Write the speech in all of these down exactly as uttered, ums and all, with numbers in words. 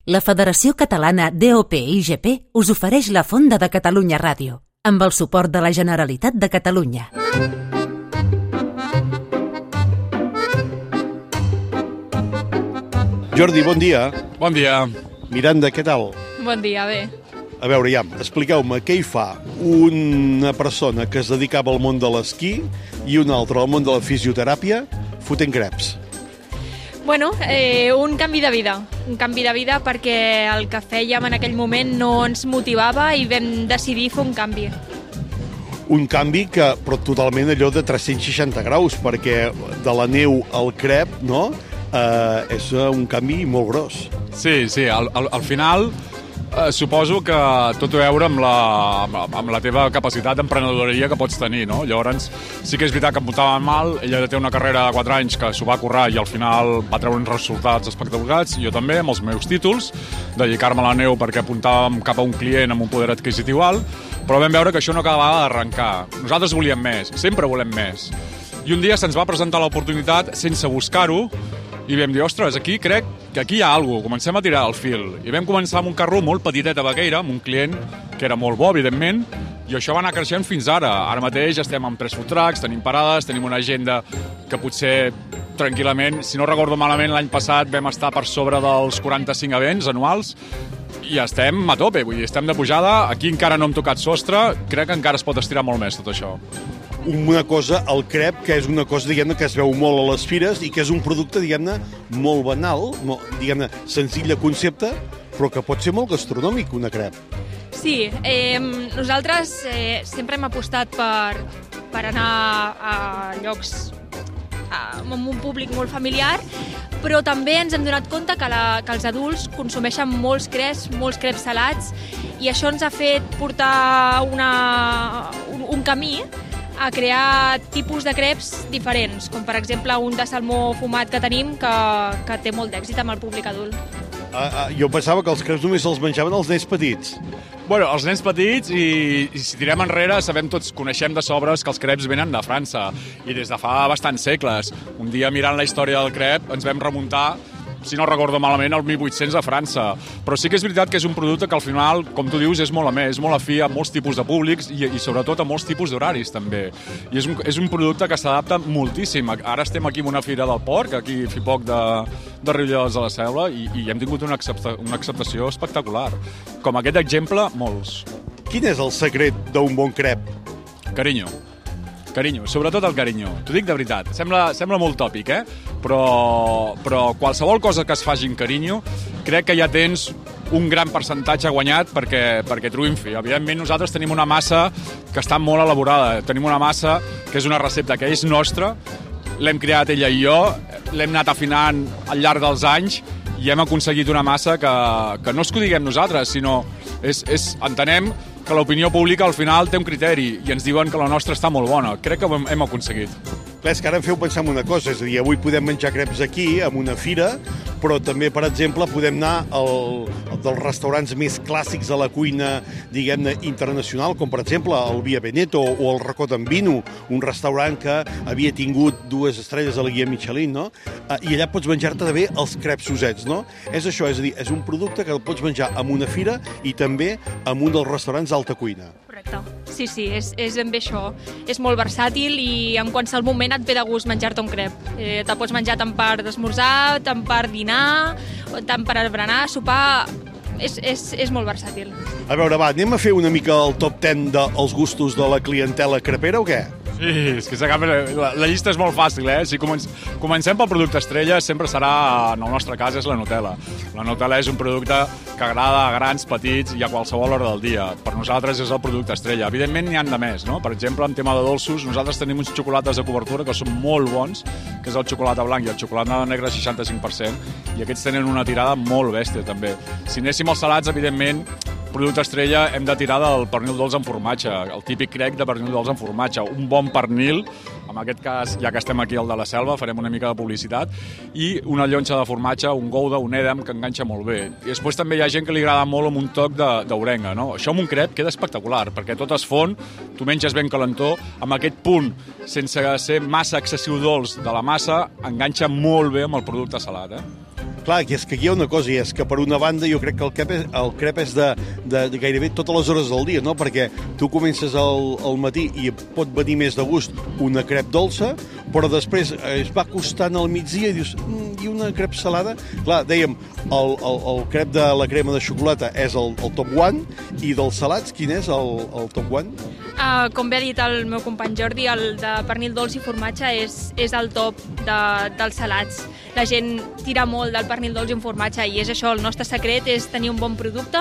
La Federació Catalana D O P I G P us ofereix la Fonda de Catalunya Ràdio, amb el suport de la Generalitat de Catalunya. Jordi, bon dia. Bon dia. Miranda, què tal? Bon dia, bé. A veure, ja, expliqueu-me què hi fa una persona que es dedicava al món de l'esquí i una altra al món de la fisioteràpia fotent creps. Bueno, eh, un canvi de vida. Un canvi de vida perquè el que fèiem en aquell moment no ens motivava i vam decidir fer un canvi. Un canvi que, però totalment allò de tres-cents seixanta graus, perquè de la neu al crep, no?, eh, és un canvi molt gros. Sí, sí, al, al, al final eh, suposo que tot a veure amb la, amb la teva capacitat d'emprenedoria que pots tenir, no? Llavors, sí que és veritat que em portava mal, ella té una carrera de quatre anys que s'ho va currar i al final va treure uns resultats espectaculars, jo també, amb els meus títols, dedicar-me a la neu perquè apuntàvem cap a un client amb un poder adquisitiu alt, però vam veure que això no acabava d'arrencar. Nosaltres volíem més, sempre volem més. I un dia se'ns va presentar l'oportunitat sense buscar-ho i vam dir, ostres, aquí crec que aquí hi ha alguna cosa, comencem a tirar el fil. I vam començar amb un carro molt petitet a Baqueira, amb un client que era molt bo, evidentment, i això va anar creixent fins ara. Ara mateix estem amb tres food trucks, tenim parades, tenim una agenda que potser tranquil·lament, si no recordo malament, l'any passat vam estar per sobre dels quaranta-cinc events anuals i estem a tope, vull dir, estem de pujada, aquí encara no hem tocat sostre, crec que encara es pot estirar molt més tot això. Una cosa, el crep, que és una cosa, diguem-ne, que es veu molt a les fires i que és un producte, diguem-ne, molt banal, molt, diguem-ne, senzill de concepte, però que pot ser molt gastronòmic, una crep. Sí, eh, nosaltres eh, sempre hem apostat per, per anar a llocs a, amb un públic molt familiar, però també ens hem donat compte que, la, que els adults consumeixen molts creps, molts creps salats, i això ens ha fet portar una, un, un camí a crear tipus de creps diferents, com per exemple un de salmó fumat que tenim que, que té molt d'èxit amb el públic adult. Ah, ah, jo pensava que els creps només els menjaven els nens petits. Bueno, els nens petits, i, i si tirem enrere, sabem tots, coneixem de sobres que els creps venen de França, i des de fa bastants segles. Un dia, mirant la història del crep, ens vam remuntar, si no recordo malament, al mil vuit-cents a França. Però sí que és veritat que és un producte que al final, com tu dius, és molt a més, és molt afí a molts tipus de públics i, i sobretot a molts tipus d'horaris també. I és un, és un producte que s'adapta moltíssim. Ara estem aquí en una fira del porc, aquí a poc de, de Riudellots de la Selva, i, i hem tingut una, accepta, una acceptació espectacular. Com aquest exemple, molts. Quin és el secret d'un bon crep? Carinyo. Carinyo, sobretot el carinyo. T'ho dic de veritat. Sembla, sembla molt tòpic, eh? Però, però qualsevol cosa que es faci amb carinyo, crec que ja tens un gran percentatge guanyat perquè, perquè triomfi. Evidentment, nosaltres tenim una massa que està molt elaborada. Tenim una massa que és una recepta que és nostra, l'hem creat ella i jo, l'hem anat afinant al llarg dels anys i hem aconseguit una massa que, que no és que ho diguem nosaltres, sinó és, és, entenem que l'opinió pública al final té un criteri i ens diuen que la nostra està molt bona. Crec que ho hem, hem aconseguit. Clar, és que ara em feu pensar en una cosa, és a dir, avui podem menjar creps aquí, en una fira, però també, per exemple, podem anar al, al dels restaurants més clàssics de la cuina, diguem-ne, internacional, com per exemple el Via Veneto o el Racó d'en Vino, un restaurant que havia tingut dues estrelles a la guia Michelin, no? I allà pots menjar-te bé els creps usets, no? És això, és a dir, és un producte que el pots menjar en una fira i també en un dels restaurants d'alta cuina. Correcte. Sí, sí, és, és ben bé això. És molt versàtil i en qualsevol moment et ve de gust menjar-te un crep. Eh, te pots menjar tant per esmorzar, tant per dinar, tant per berenar, sopar. És, és, és molt versàtil. A veure, va, anem a fer una mica el top deu dels gustos de la clientela crepera o què? Sí, és que la, la llista és molt fàcil, eh? Si comencem, comencem pel producte estrella, sempre serà, en el nostre cas, és la Nutella. La Nutella és un producte que agrada a grans, petits i a qualsevol hora del dia. Per nosaltres és el producte estrella. Evidentment n'hi ha de més, no? Per exemple, en tema de dolços, nosaltres tenim uns xocolates de cobertura que són molt bons, que és el xocolata blanc i el xocolata negre seixanta-cinc per cent, i aquests tenen una tirada molt bèstia, també. Si anéssim als salats, evidentment, producte estrella, hem de tirar del pernil dolç amb formatge, el típic crec de pernil dolç amb formatge, un bon pernil, en aquest cas, ja que estem aquí al de la Selva, farem una mica de publicitat, i una llonxa de formatge, un gouda, un edam, que enganxa molt bé. I després també hi ha gent que li agrada molt amb un toc d'orenga, no? Això amb un crep queda espectacular, perquè tot es fon, tu menges ben calentó, amb aquest punt, sense ser massa excessiu dolç de la massa, enganxa molt bé amb el producte salat, eh? Clar, que és que aquí hi ha una cosa, i és que per una banda jo crec que el crep és, el crep és de, de, de gairebé totes les hores del dia, no? Perquè tu comences al, al matí i pot venir més de gust una crep dolça, però després es va costant al migdia i dius, mm, i una crep salada? Clar, dèiem, el, el, el crep de la crema de xocolata és el, el top one, i dels salats, quin és el, el top one? Uh, com bé ha dit el meu company Jordi, el de pernil dolç i formatge és, és el top de, dels salats. La gent tira molt del pernil dolç i un formatge i és això, el nostre secret és tenir un bon producte,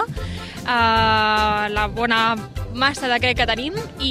uh, la bona massa de crec que tenim i,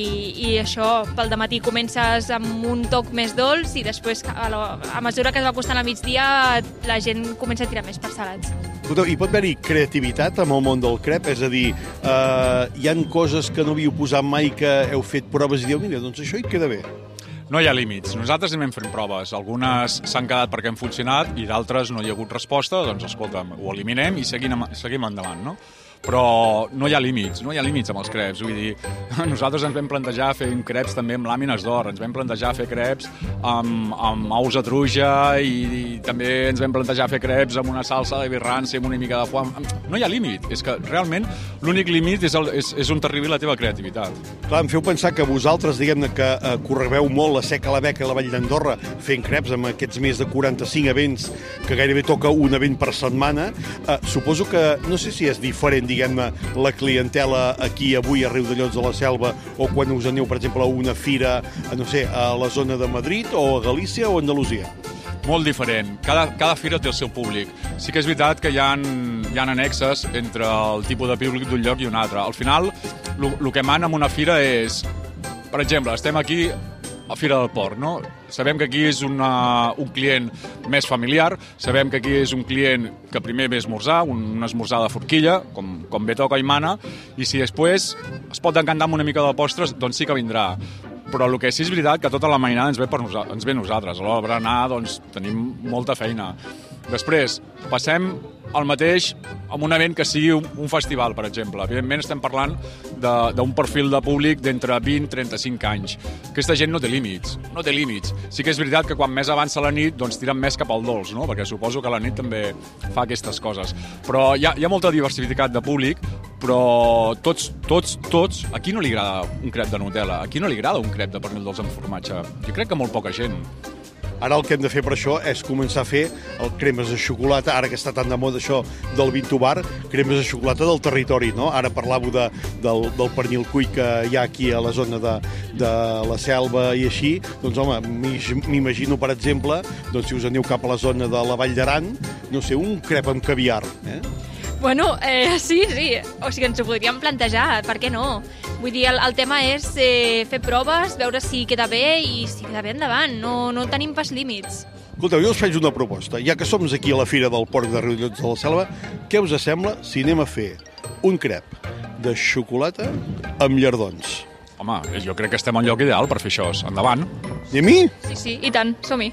i això, pel dematí comences amb un toc més dolç i després a, la, a mesura que es va costant a migdia la gent comença a tirar més per salats. Hi pot haver-hi creativitat amb el món del crep? És a dir, eh, hi han coses que no havíeu posat mai que heu fet proves i dieu, mira, doncs això hi queda bé. No hi ha límits. Nosaltres anem fent proves. Algunes s'han quedat perquè han funcionat i d'altres no hi ha hagut resposta, doncs escolta'm, ho eliminem i seguim, seguim endavant, no? Però no hi ha límits, no hi ha límits amb els creps. Vull dir, nosaltres ens vam plantejar fer creps també amb làmines d'or, ens vam plantejar fer creps amb, amb ous de truja i, i també ens vam plantejar fer creps amb una salsa de birrància, amb una mica de foam. No hi ha límit, és que realment l'únic límit és, el, és, és on t'arribi la teva creativitat. Clar, em feu pensar que vosaltres, diguem-ne, que eh, correbeu molt la Seca, la Beca i la Vall d'Andorra fent creps amb aquests més de quaranta-cinc events, que gairebé toca un event per setmana. Eh, suposo que, no sé si és diferent, diguem-ne, la clientela aquí avui a Riudellots de la Selva o quan us aneu, per exemple, a una fira, a, no sé, a la zona de Madrid o a Galícia o a Andalusia? Molt diferent. Cada, cada fira té el seu públic. Sí que és veritat que hi ha, hi ha annexes entre el tipus de públic d'un lloc i un altre. Al final, el que mana en una fira és, per exemple, estem aquí a Fira del Port, no? Sabem que aquí és una, un client més familiar, sabem que aquí és un client que primer ve a esmorzar, un, un esmorzar de forquilla, com, com bé toca i mana, i si després es pot encantar amb una mica de postres, doncs sí que vindrà. Però el que sí és veritat que tota la mainada ens ve, per nosa, ens ve nosaltres. A l'hora d'anar, doncs, tenim molta feina. Després, passem el mateix amb un event que sigui un, un festival, per exemple. Evidentment estem parlant d'un perfil de públic d'entre vint i trenta-cinc anys. Aquesta gent no té límits, no té límits. Sí que és veritat que quan més avança la nit, doncs tiren més cap al dolç, no? Perquè suposo que la nit també fa aquestes coses. Però hi ha, hi ha molta diversitat de públic, però tots, tots, tots, a qui no li agrada un crep de Nutella? A qui no li agrada un crep de pernil dolç amb formatge? Jo crec que molt poca gent. Ara el que hem de fer per això és començar a fer el cremes de xocolata, ara que està tan de moda això del Vinto Bar, cremes de xocolata del territori, no? Ara parlàveu de, del, del pernil cuit que hi ha aquí a la zona de, de la Selva i així, doncs home, m'imagino, per exemple, doncs si us aneu cap a la zona de la Vall d'Aran, no sé, un crep amb caviar, eh? Bueno, eh, sí, sí, o sigui, ens ho podríem plantejar, per què no? Vull dir, el, el tema és eh, fer proves, veure si queda bé i si queda bé endavant, no, no tenim pas límits. Escolteu, jo us faig una proposta. Ja que som aquí a la Fira del Port de Riudellots de la Selva, què us sembla si anem a fer un crep de xocolata amb llardons? Home, jo crec que estem en lloc ideal per fer això. Endavant. Anem-hi? Sí, sí, i tant, som-hi.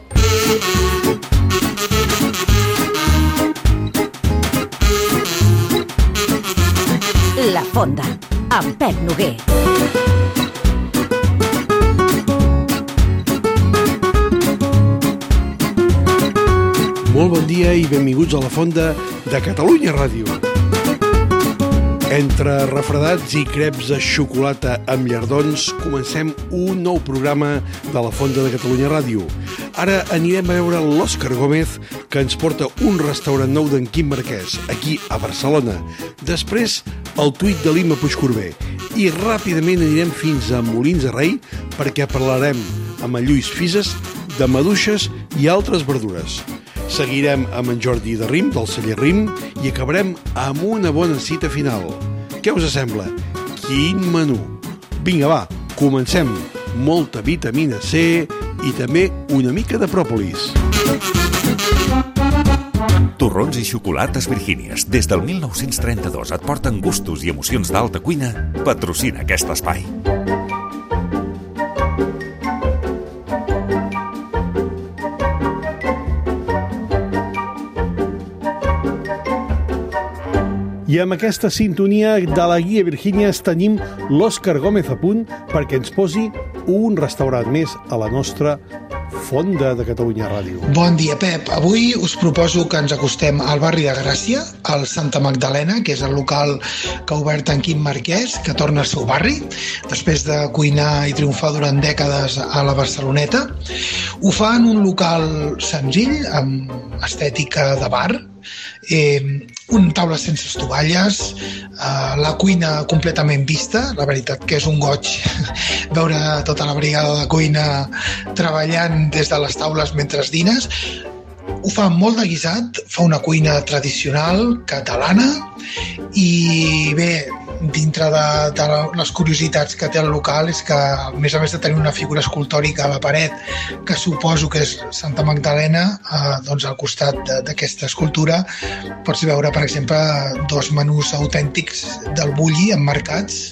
La Fonda, amb Pep Noguer. Molt bon dia i benvinguts a la Fonda de Catalunya Ràdio. Entre refredats i creps de xocolata amb llardons, comencem un nou programa de la Fonda de Catalunya Ràdio. Ara anirem a veure l'Òscar Gómez, que ens porta un restaurant nou d'en Quim Marquès, aquí a Barcelona. Després, el tuit de l'Imma Puigcorbé. I ràpidament anirem fins a Molins de Rei, perquè parlarem amb en Lluís Fises de maduixes i altres verdures. Seguirem amb en Jordi de Rim, del celler Rim, i acabarem amb una bona cita final. Què us sembla? Quin menú! Vinga, va, comencem. Molta vitamina C i també una mica de pròpolis. Torrons i xocolates Virgínies, des del mil nou-cents trenta-dos et porten gustos i emocions d'alta cuina, patrocina aquest espai. I amb aquesta sintonia de la Guia Virgínies tenim l'Òscar Gómez a punt perquè ens posi un restaurant més a la nostra Fonda de Catalunya Ràdio. Bon dia, Pep. Avui us proposo que ens acostem al barri de Gràcia, al Santa Magdalena, que és el local que ha obert en Quim Marquès, que torna al seu barri, després de cuinar i triomfar durant dècades a la Barceloneta. Ho fa en un local senzill, amb estètica de bar, eh, un taula sense estovalles, eh, la cuina completament vista. La veritat que és un goig veure tota la brigada de cuina treballant des de les taules mentre dines. Ho fa molt de guisat, fa una cuina tradicional catalana i bé, dintre de, de les curiositats que té el local és que, a més a més de tenir una figura escultòrica a la paret, que suposo que és Santa Magdalena, eh, doncs al costat d'aquesta escultura pots veure, per exemple, dos menús autèntics del bulli emmarcats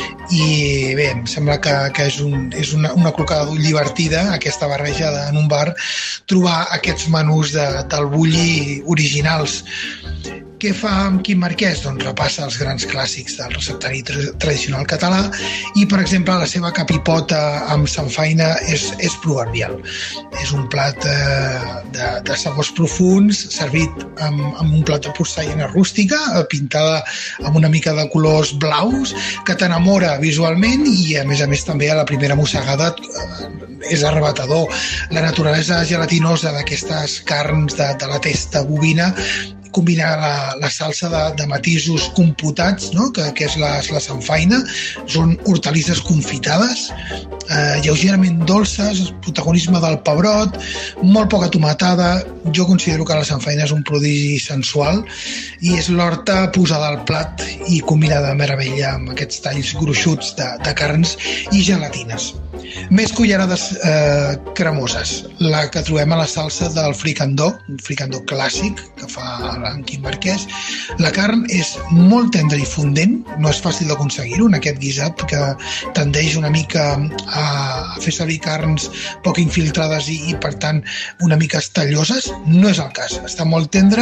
i bé, em sembla que, que és, un, és una, una clocada d'ull divertida, aquesta barreja de, en un bar, trobar aquests menús de, del bulli originals. Què fa amb Quim Marquès? Doncs repassa els grans clàssics del receptari tra- tradicional català i, per exemple, la seva capipota amb samfaina és, és proverbial. És un plat eh, de, de sabors profuns, servit amb, amb un plat de porcellana rústica, pintada amb una mica de colors blaus, que t'enamora visualment i, a més a més, també a la primera mossegada eh, és arrebatador. La naturalesa gelatinosa d'aquestes carns de, de la testa bovina combinar la, la salsa de, de matisos computats, no? que, que és la, la samfaina, són hortalisses confitades, eh, lleugerament dolces, el protagonisme del pebrot, molt poca tomatada. Jo considero que la samfaina és un prodigi sensual i és l'horta posada al plat i combinada de meravella amb aquests talls gruixuts de, de carns i gelatines. Més cullerades eh, cremoses, la que trobem a la salsa del fricandó, un fricandó clàssic que fa en Quim Marquès. La carn és molt tendra i fondent, no és fàcil d'aconseguir-ho en aquest guisat que tendeix una mica a, a fer servir carns poc infiltrades i, i per tant una mica estalloses. No és el cas, està molt tendra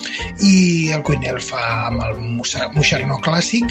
i el cuiner el fa amb el moixernó clàssic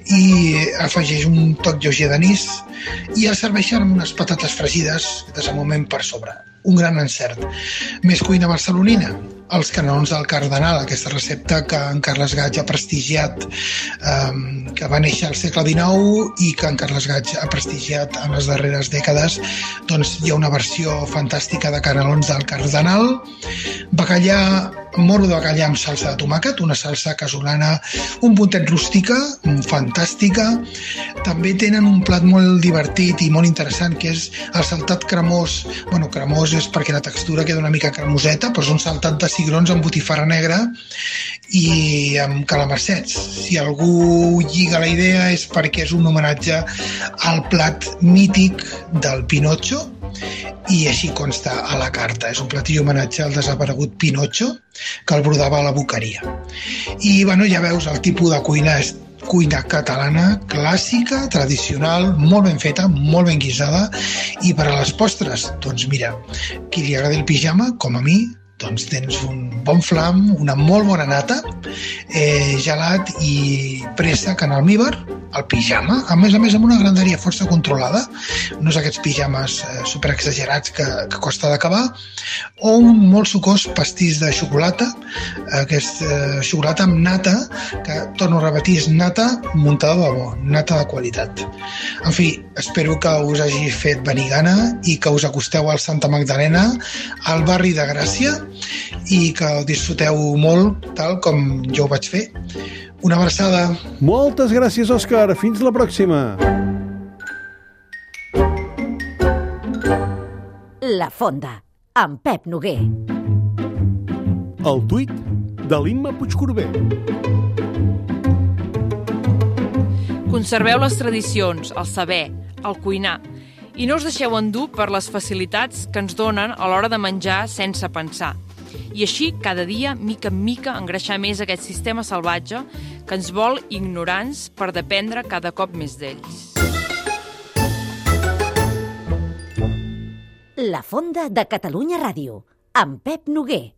i afegeix un toc lleuger d'anís i el serveixen amb unes patates fregides de moment per sobre. Un gran encert. Més cuina barcelonina, els canelons del Cardenal, aquesta recepta que en Carles Gaig ha prestigiat, eh, que va néixer al segle dinou i que en Carles Gaig ha prestigiat en les darreres dècades. Doncs hi ha una versió fantàstica de canelons del Cardenal, bacallà, moro de bacallà amb salsa de tomàquet, una salsa casolana un puntet rústica, fantàstica. També tenen un plat molt divertit i molt interessant, que és el saltat cremós. Bueno, cremós és perquè la textura queda una mica cremoseta, però és un saltat de cigrons amb botifarra negra i amb calamarsets. Si algú lliga la idea és perquè és un homenatge al plat mític del Pinotxo, i així consta a la carta. És un platillo homenatge al desaparegut Pinotxo, que el brodava a la boqueria. I bueno, ja veus, el tipus de cuina és cuina catalana, clàssica, tradicional, molt ben feta, molt ben guisada. I per a les postres, doncs mira, qui li agrada el pijama, com a mi, doncs tens un bon flam, una molt bona nata, eh, gelat i préssec en almíbar, el pijama, a més a més amb una grandària força controlada, no és aquests pijames eh, superexagerats que, que costa d'acabar, o un molt sucós pastís de xocolata, aquest eh, xocolata amb nata, que torno a repetir, és nata muntada de bo, nata de qualitat. En fi, espero que us hagi fet venir gana i que us acosteu al Santa Magdalena, al barri de Gràcia, i que el disfruteu molt, tal com jo ho vaig fer. Una abraçada. Moltes gràcies, Òscar. Fins la pròxima. La Fonda, amb Pep Noguer. El tuit de l'Imma Puigcorbé. Conserveu les tradicions, el saber, el cuinar, i no us deixeu endur per les facilitats que ens donen a l'hora de menjar sense pensar. I així, cada dia, mica en mica, engreixar més aquest sistema salvatge que ens vol ignorants per dependre cada cop més d'ells. La Fonda de Catalunya Ràdio, amb Pep Noguer.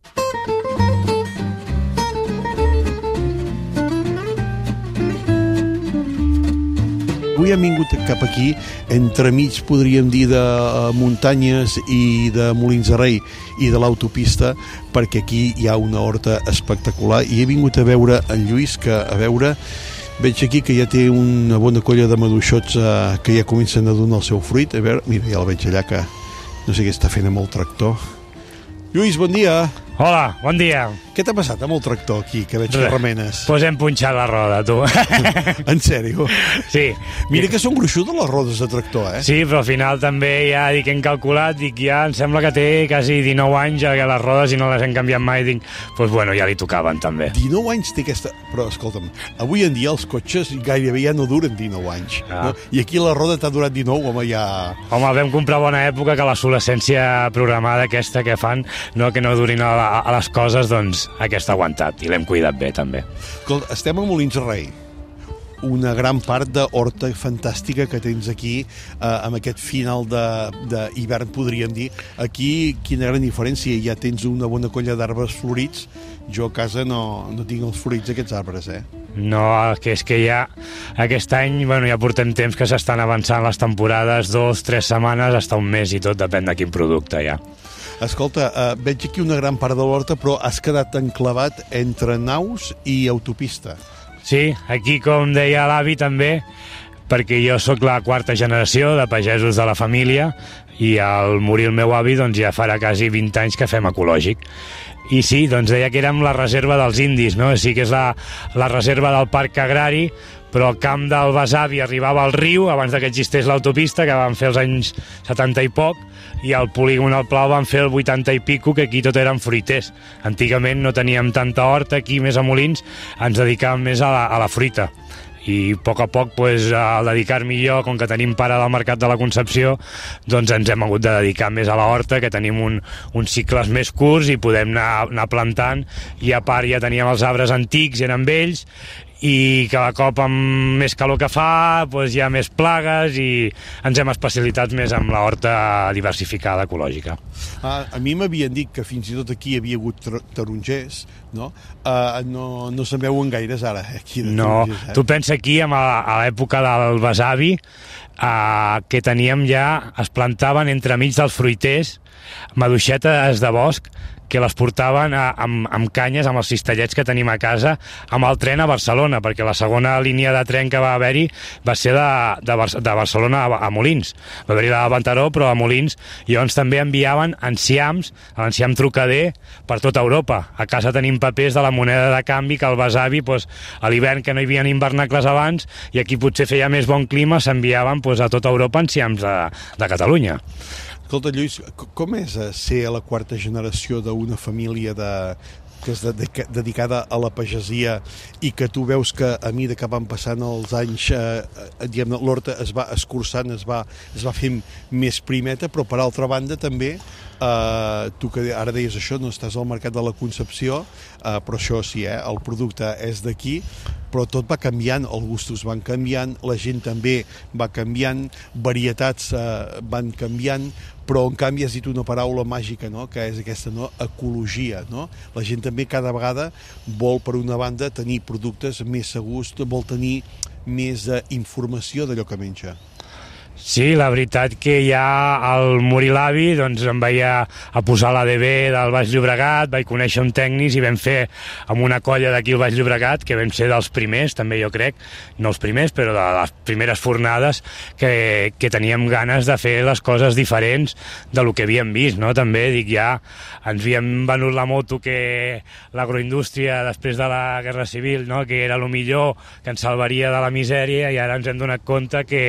avui hem vingut cap aquí, entremig podríem dir de muntanyes i de Molins de Rei i de l'autopista, perquè aquí hi ha una horta espectacular i he vingut a veure en Lluís, que a veure... Veig aquí que ja té una bona colla de maduixots eh, que ja comencen a donar el seu fruit. A veure, mira, ja el veig allà que no sé què està fent amb el tractor. Lluís, bon dia. Hola, bon dia. Què t'ha passat amb el tractor aquí, que veig que remenes? Doncs pues hem punxat la roda, tu. En sèrio? Sí. Mira que són gruixudes les rodes de tractor, eh? Sí, però al final també ja dic, hem calculat, dic, ja em sembla que té quasi dinou anys ja que les rodes i no les hem canviat mai, dic, doncs pues bueno, ja li tocaven també. dinou anys té aquesta... Però escolta'm, avui en dia els cotxes gairebé ja no duren dinou anys, ah. no? I aquí la roda t'ha durat dinou, home, ja... Home, vam comprar bona època que l'obsolescència programada aquesta que fan, no, que no durin a, la, a les coses, doncs aquesta ha aguantat i l'hem cuidat bé també. Escolta, estem a Molins de Rei, una gran part d'horta fantàstica que tens aquí, eh, amb aquest final d'hivern, podríem dir. Aquí, quina gran diferència, ja tens una bona colla d'arbres florits. Jo a casa no, no tinc els florits aquests arbres, eh? No, que és que ja aquest any, bueno, ja portem temps que s'estan avançant les temporades, dos, tres setmanes, hasta un mes i tot, depèn de quin producte ja. Escolta, eh, veig aquí una gran part de l'horta, però has quedat enclavat entre naus i autopista. Sí, aquí, com deia l'avi, també, perquè jo sóc la quarta generació de pagesos de la família i al morir el meu avi doncs ja farà quasi vint anys que fem ecològic. I sí, doncs deia que érem la reserva dels indis, no? Sí que és la, la reserva del parc agrari, però el camp del besavi arribava al riu abans que existés l'autopista, que van fer els anys setanta i poc, i el polígon al Plau van fer el vuitanta i pico, que aquí tot eren fruiters. Antigament no teníem tanta horta, aquí més a Molins ens dedicàvem més a la, a la fruita. I a poc a poc, pues, al dedicar-m'hi jo, com que tenim pare del Mercat de la Concepció, doncs ens hem hagut de dedicar més a la horta, que tenim un, uns cicles més curts i podem anar, anar plantant, i a part ja teníem els arbres antics, eren vells, i cada cop amb més calor que fa, doncs hi ha més plagues i ens hem especialitzat més en la horta diversificada ecològica. Ah, a mi m'havien dit que fins i tot aquí hi havia hagut tarongers, no? Uh, no, no se'n veuen gaires ara, aquí de no, tarongers. Eh? Tu pensa aquí, a l'època del besavi, uh, que teníem ja, es plantaven entremig dels fruiters maduixetes de bosc, que les portaven a, amb, amb canyes, amb els cistellets que tenim a casa, amb el tren a Barcelona, perquè la segona línia de tren que va haver-hi va ser de, de, Bar de Barcelona a, a Molins. Va haver-hi la de Ventaró, però a Molins. I llavors també enviaven enciams, l'enciam trucader, per tota Europa. A casa tenim papers de la moneda de canvi que el besavi, doncs, a l'hivern que no hi havia hivernacles abans, i aquí potser feia més bon clima, s'enviaven doncs, a tota Europa enciams de, de Catalunya. Escolta, Lluís, com és ser a la quarta generació d'una família de, que és dedica, dedicada a la pagesia i que tu veus que a mesura que van passant els anys, eh, l'horta es va escurçant, es va, es va fent més primeta, però per altra banda també, eh, tu que ara deies això, no estàs al Mercat de la Concepció, eh, però això sí, eh, el producte és d'aquí, però tot va canviant, els gustos van canviant, la gent també va canviant, varietats eh, van canviant, però en canvi has dit una paraula màgica, no? Que és aquesta, no? Ecologia, no? La gent també cada vegada vol, per una banda, tenir productes més segurs, vol tenir més eh, informació d'allò que menja. Sí, la veritat que ja al morir l'avi doncs em vaig a, a posar l'A D B del Baix Llobregat, vaig conèixer un tècnic i vam fer amb una colla d'aquí al Baix Llobregat, que vam ser dels primers, també jo crec, no els primers, però de les primeres fornades, que, que teníem ganes de fer les coses diferents de lo que havíem vist, no? També, dic, ja ens havíem venut la moto que l'agroindústria després de la Guerra Civil, no? Que era el millor, que ens salvaria de la misèria, i ara ens hem donat compte que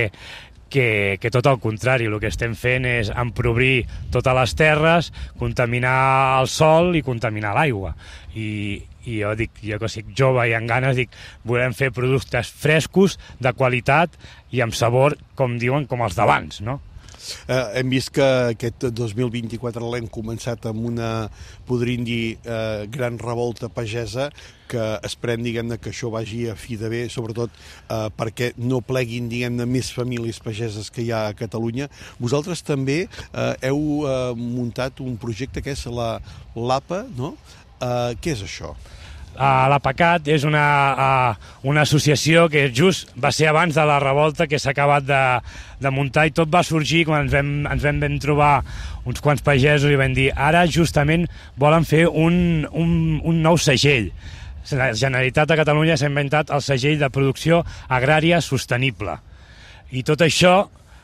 Que, que tot el contrari, el que estem fent és empobrir totes les terres, contaminar el sol i contaminar l'aigua. I, i jo dic, jo que soc jove i amb ganes, dic, volem fer productes frescos, de qualitat i amb sabor, com diuen, com els d'abans, no? Eh, hem vist que aquest dos mil vint-i-quatre l'hem començat amb una, podríem dir, eh, gran revolta pagesa, que esperem, diguem-ne, que això vagi a fi de bé, sobretot eh, perquè no pleguin, diguem-ne, més famílies pageses que hi ha a Catalunya. Vosaltres també eh, heu eh, muntat un projecte que és la l'A P A, no? Eh, què és això? Uh, la PACAT és una, uh, una associació que just va ser abans de la revolta que s'ha acabat de, de muntar, i tot va sorgir quan ens vam, ens vam ben trobar uns quants pagesos i vam dir ara justament volen fer un, un, un nou segell. La Generalitat de Catalunya s'ha inventat el segell de producció agrària sostenible, i tot això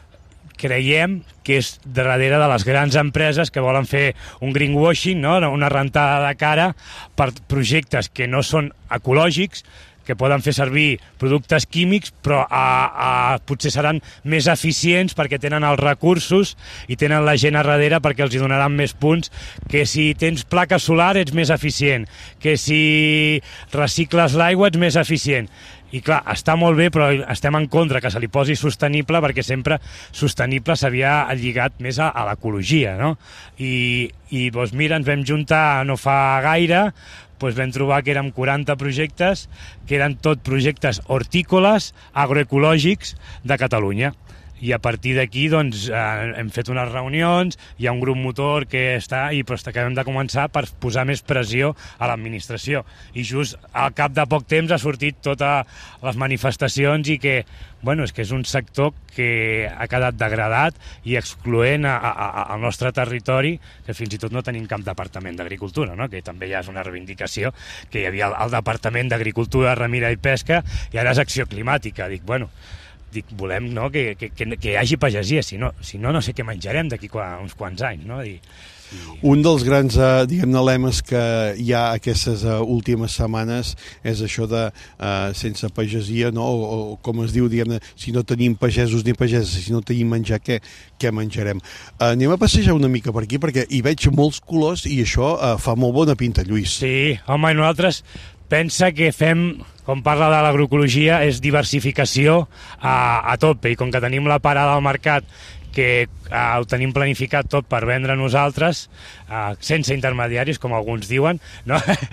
creiem que és darrere de les grans empreses que volen fer un greenwashing, no? Una rentada de cara per projectes que no són ecològics, que poden fer servir productes químics, però a, a, potser seran més eficients perquè tenen els recursos i tenen la gent a darrere perquè els hi donaran més punts, que si tens placa solar ets més eficient, que si recicles l'aigua ets més eficient. I clar, està molt bé, però estem en contra que se li posi sostenible, perquè sempre sostenible s'havia lligat més a, a l'ecologia, no? I, i doncs mira, ens vam juntar no fa gaire, doncs vam trobar que érem quaranta projectes, que eren tot projectes hortícoles, agroecològics de Catalunya. I a partir d'aquí doncs, eh, hem fet unes reunions, hi ha un grup motor que està, i doncs acabem de començar per posar més pressió a l'administració. I just al cap de poc temps ha sortit totes les manifestacions i que, bueno, és que és un sector que ha quedat degradat i excloent a, a, a, al nostre territori, que fins i tot no tenim cap departament d'agricultura, no? Que també ja és una reivindicació, que hi havia el, el departament d'agricultura, ramira i pesca, i ara és acció climàtica. Dic, bueno, dic, volem, no, que, que, que hi hagi pagesia, si no, si no, no sé què menjarem d'aquí uns quants anys, no? I, i... Un dels grans, eh, diguem-ne, lemes que hi ha aquestes eh, últimes setmanes és això de eh, sense pagesia, no? O, o com es diu, diguem-ne, si no tenim pagesos ni pageses, si no tenim menjar, què, què menjarem? Eh, anem a passejar una mica per aquí, perquè hi veig molts colors i això eh, fa molt bona pinta, Lluís. Sí, home, i nosaltres pensa que fem, com parla de l'agroecologia, és diversificació a, a tope, i com que tenim la parada al mercat que eh, ho tenim planificat tot per vendre nosaltres, eh, sense intermediaris, com alguns diuen, no?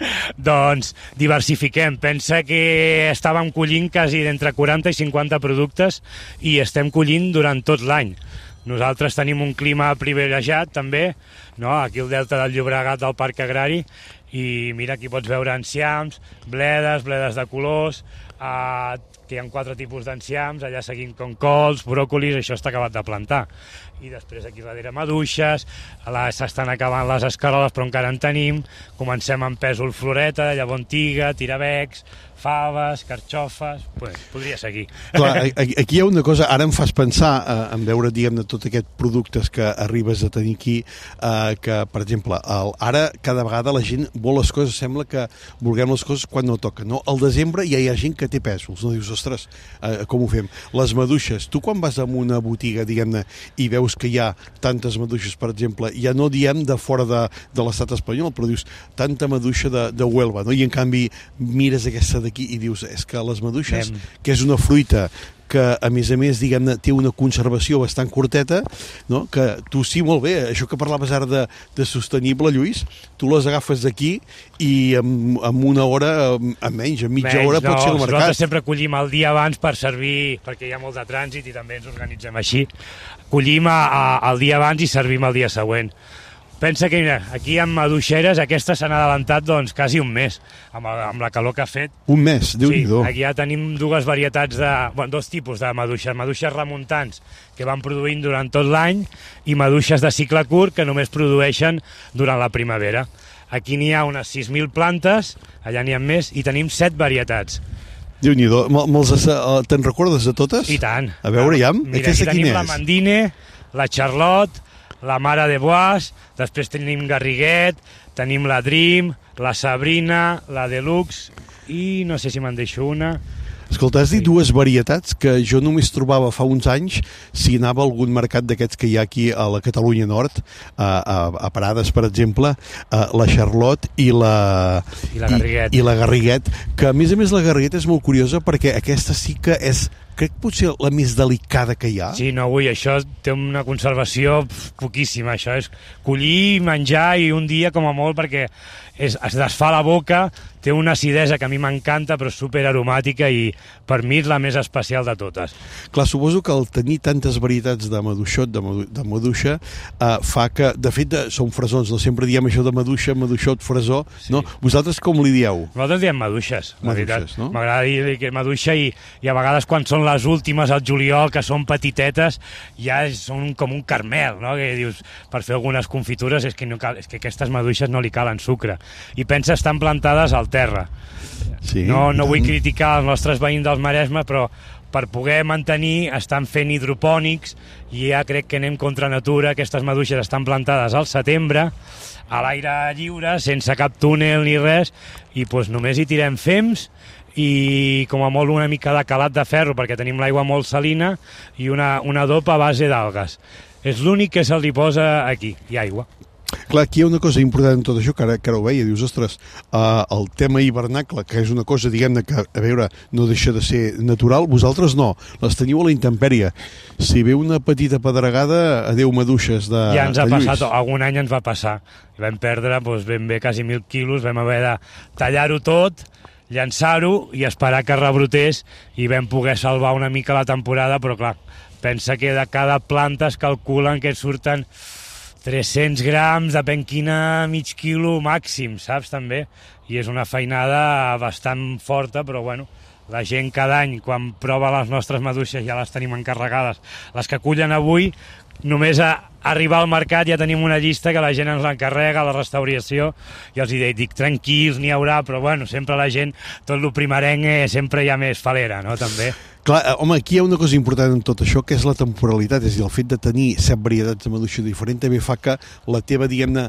Doncs diversifiquem. Pensa que estàvem collint quasi d'entre quaranta i cinquanta productes i estem collint durant tot l'any. Nosaltres tenim un clima privilegiat, també, no? Aquí al delta del Llobregat, del Parc Agrari, i mira, aquí pots veure enciams, bledes, bledes de colors, eh, que hi ha quatre tipus d'enciams, allà seguim com cols, bròcolis, això està acabat de plantar. I després aquí darrere maduixes, s'estan acabant les escaroles però encara en tenim, comencem amb pèsol floreta, llavor antiga, tirabecs, faves, carxofes, pues, podria seguir. Clar, aquí hi ha una cosa, ara em fas pensar eh, en veure, diguem-ne, tot aquests productes que arribes a tenir aquí, eh, que, per exemple, el, ara cada vegada la gent vol les coses, sembla que vulguem les coses quan no toca, no? Al desembre ja hi ha gent que té pèsols, no? Dius, ostres, eh, com ho fem? Les maduixes, tu quan vas a una botiga, diguem-ne, i veus que hi ha tantes maduixes, per exemple, ja no diem de fora de, de l'estat espanyol, però dius, tanta maduixa de, de Huelva, no? I en canvi mires aquesta d'aquí i dius, és que les maduixes, Anem. que és una fruita que a més a més, diguem-ne, té una conservació bastant curteta, no? Que tu sí, molt bé, això que parlaves ara de, de sostenible, Lluís, tu les agafes d'aquí i en, en una hora, a menys, en mitja menys, hora no, pots ser al mercat. Nosaltres sempre collim el dia abans per servir, perquè hi ha molt de trànsit i també ens organitzem així. Collim a, a, el dia abans i servim el dia següent. Pensa que, mira, aquí amb maduixeres aquestes s'han adelantat doncs quasi un mes, amb, amb la calor que ha fet. Un mes, Déu-n'hi-do. Sí, aquí ja tenim dues varietats de, bueno, dos tipus de maduixes, maduixes remuntants que van produint durant tot l'any i maduixes de cicle curt que només produeixen durant la primavera. Aquí n'hi ha unes sis mil plantes, allà n'hi ha més, i tenim set varietats. Déu-n'hi-do, te'n recordes de totes? I tant. A veure, ja, mira, aquesta aquí quina tenim la Mandine, la Charlotte, la Mare de Bois, després tenim Garriguet, tenim la Dream, la Sabrina, la Deluxe i no sé si me'n deixo una. Escolta, has dit dues varietats que jo només trobava fa uns anys si anava a algun mercat d'aquests que hi ha aquí a la Catalunya Nord, a, a, a Parades, per exemple, la Charlotte i la, I la Garriguet. I, i la Garriguet, que a més a més la Garriguet és molt curiosa perquè aquesta sí que és crec que potser la més delicada que hi ha. Sí, no, ui, això té una conservació pf, poquíssima, això és collir, menjar i un dia com a molt, perquè és, es desfà la boca, té una acidesa que a mi m'encanta, però és super aromàtica i per mi és la més especial de totes. Clar, suposo que el tenir tantes varietats de maduixot, de, madu de maduixa, eh, fa que, de fet, de, són fresons, no sempre diem això de maduixa, maduixot, fresó, sí. No? Vosaltres com li dieu? Nosaltres diem maduixes, la veritat. No? M'agrada dir que maduixa i, i a vegades quan són les últimes al juliol, que són petitetes, ja són com un carmel, no? Que dius, per fer algunes confitures és que, no cal, és que aquestes maduixes no li calen sucre. I pensa, estan plantades al terra. Sí, no, no vull criticar els nostres veïns del Maresme, però per poder mantenir estan fent hidropònics i ja crec que anem contra natura. Aquestes maduixes estan plantades al setembre, a l'aire lliure, sense cap túnel ni res, i doncs només hi tirem fems i com a molt una mica de calat de ferro perquè tenim l'aigua molt salina i una, una dopa a base d'algues. És l'únic que se li posa aquí, i aigua. Clar, aquí hi ha una cosa important en tot això, que ara, que ara ho veia, dius, ostres, uh, el tema hivernacle, que és una cosa, diguem-ne, que, a veure, no deixa de ser natural, vosaltres no, les teniu a la intempèrie. Si ve una petita pedregada, adeu maduixes de, ja ens ha de Lluís. Passat, algun any ens va passar. Vam perdre doncs, ben bé quasi mil quilos, vam haver de tallar-ho tot, llançar-ho i esperar que rebrotés i vam poder salvar una mica la temporada, però clar, pensa que de cada planta es calculen que surten tres-cents grams, depèn quina, mig quilo màxim, saps, també? I és una feinada bastant forta, però bueno, la gent cada any, quan prova les nostres maduixes, ja les tenim encarregades. Les que cullen avui, només a arribar al mercat ja tenim una llista que la gent ens l'encarrega, la restauració, i els dic, dic tranquils, n'hi haurà, però bueno, sempre la gent, tot el primerenc sempre hi ha més falera, no?, també. Clar, home, aquí hi ha una cosa important en tot això, que és la temporalitat, és a dir, el fet de tenir set varietats de maduixa diferent també fa que la teva, diguem-ne,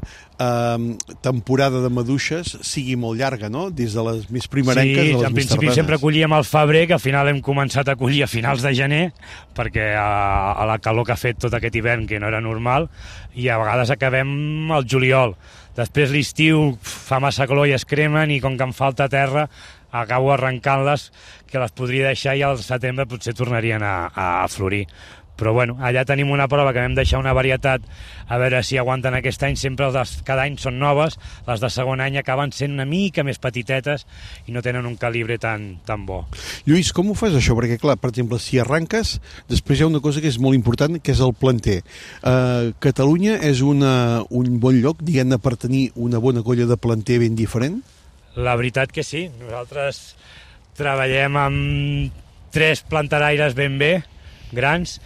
eh, temporada de maduixes sigui molt llarga, no?, des de les més primerenques sí, a les més tardanes. Sí, en principi sempre collíem al febrer, que al final hem començat a collir a finals de gener, perquè a, a la calor que ha fet tot aquest hivern, que no era normal, i a vegades acabem al juliol. Després l'estiu fa massa calor i es cremen, i com que em falta terra, acabo arrencant-les, que les podria deixar i al setembre potser tornarien a, a florir. Però bueno, allà tenim una prova que vam deixar una varietat a veure si aguanten aquest any. Sempre les cada any són noves, les de segon any acaben sent una mica més petitetes i no tenen un calibre tan, tan bo. Lluís, com ho fas això? Perquè clar, per exemple, si arranques, després hi ha una cosa que és molt important, que és el planter. Uh, Catalunya és una, un bon lloc, diguem-ne, per tenir una bona colla de planter ben diferent? La veritat que sí. Nosaltres treballem amb tres planteraires ben bé, grans,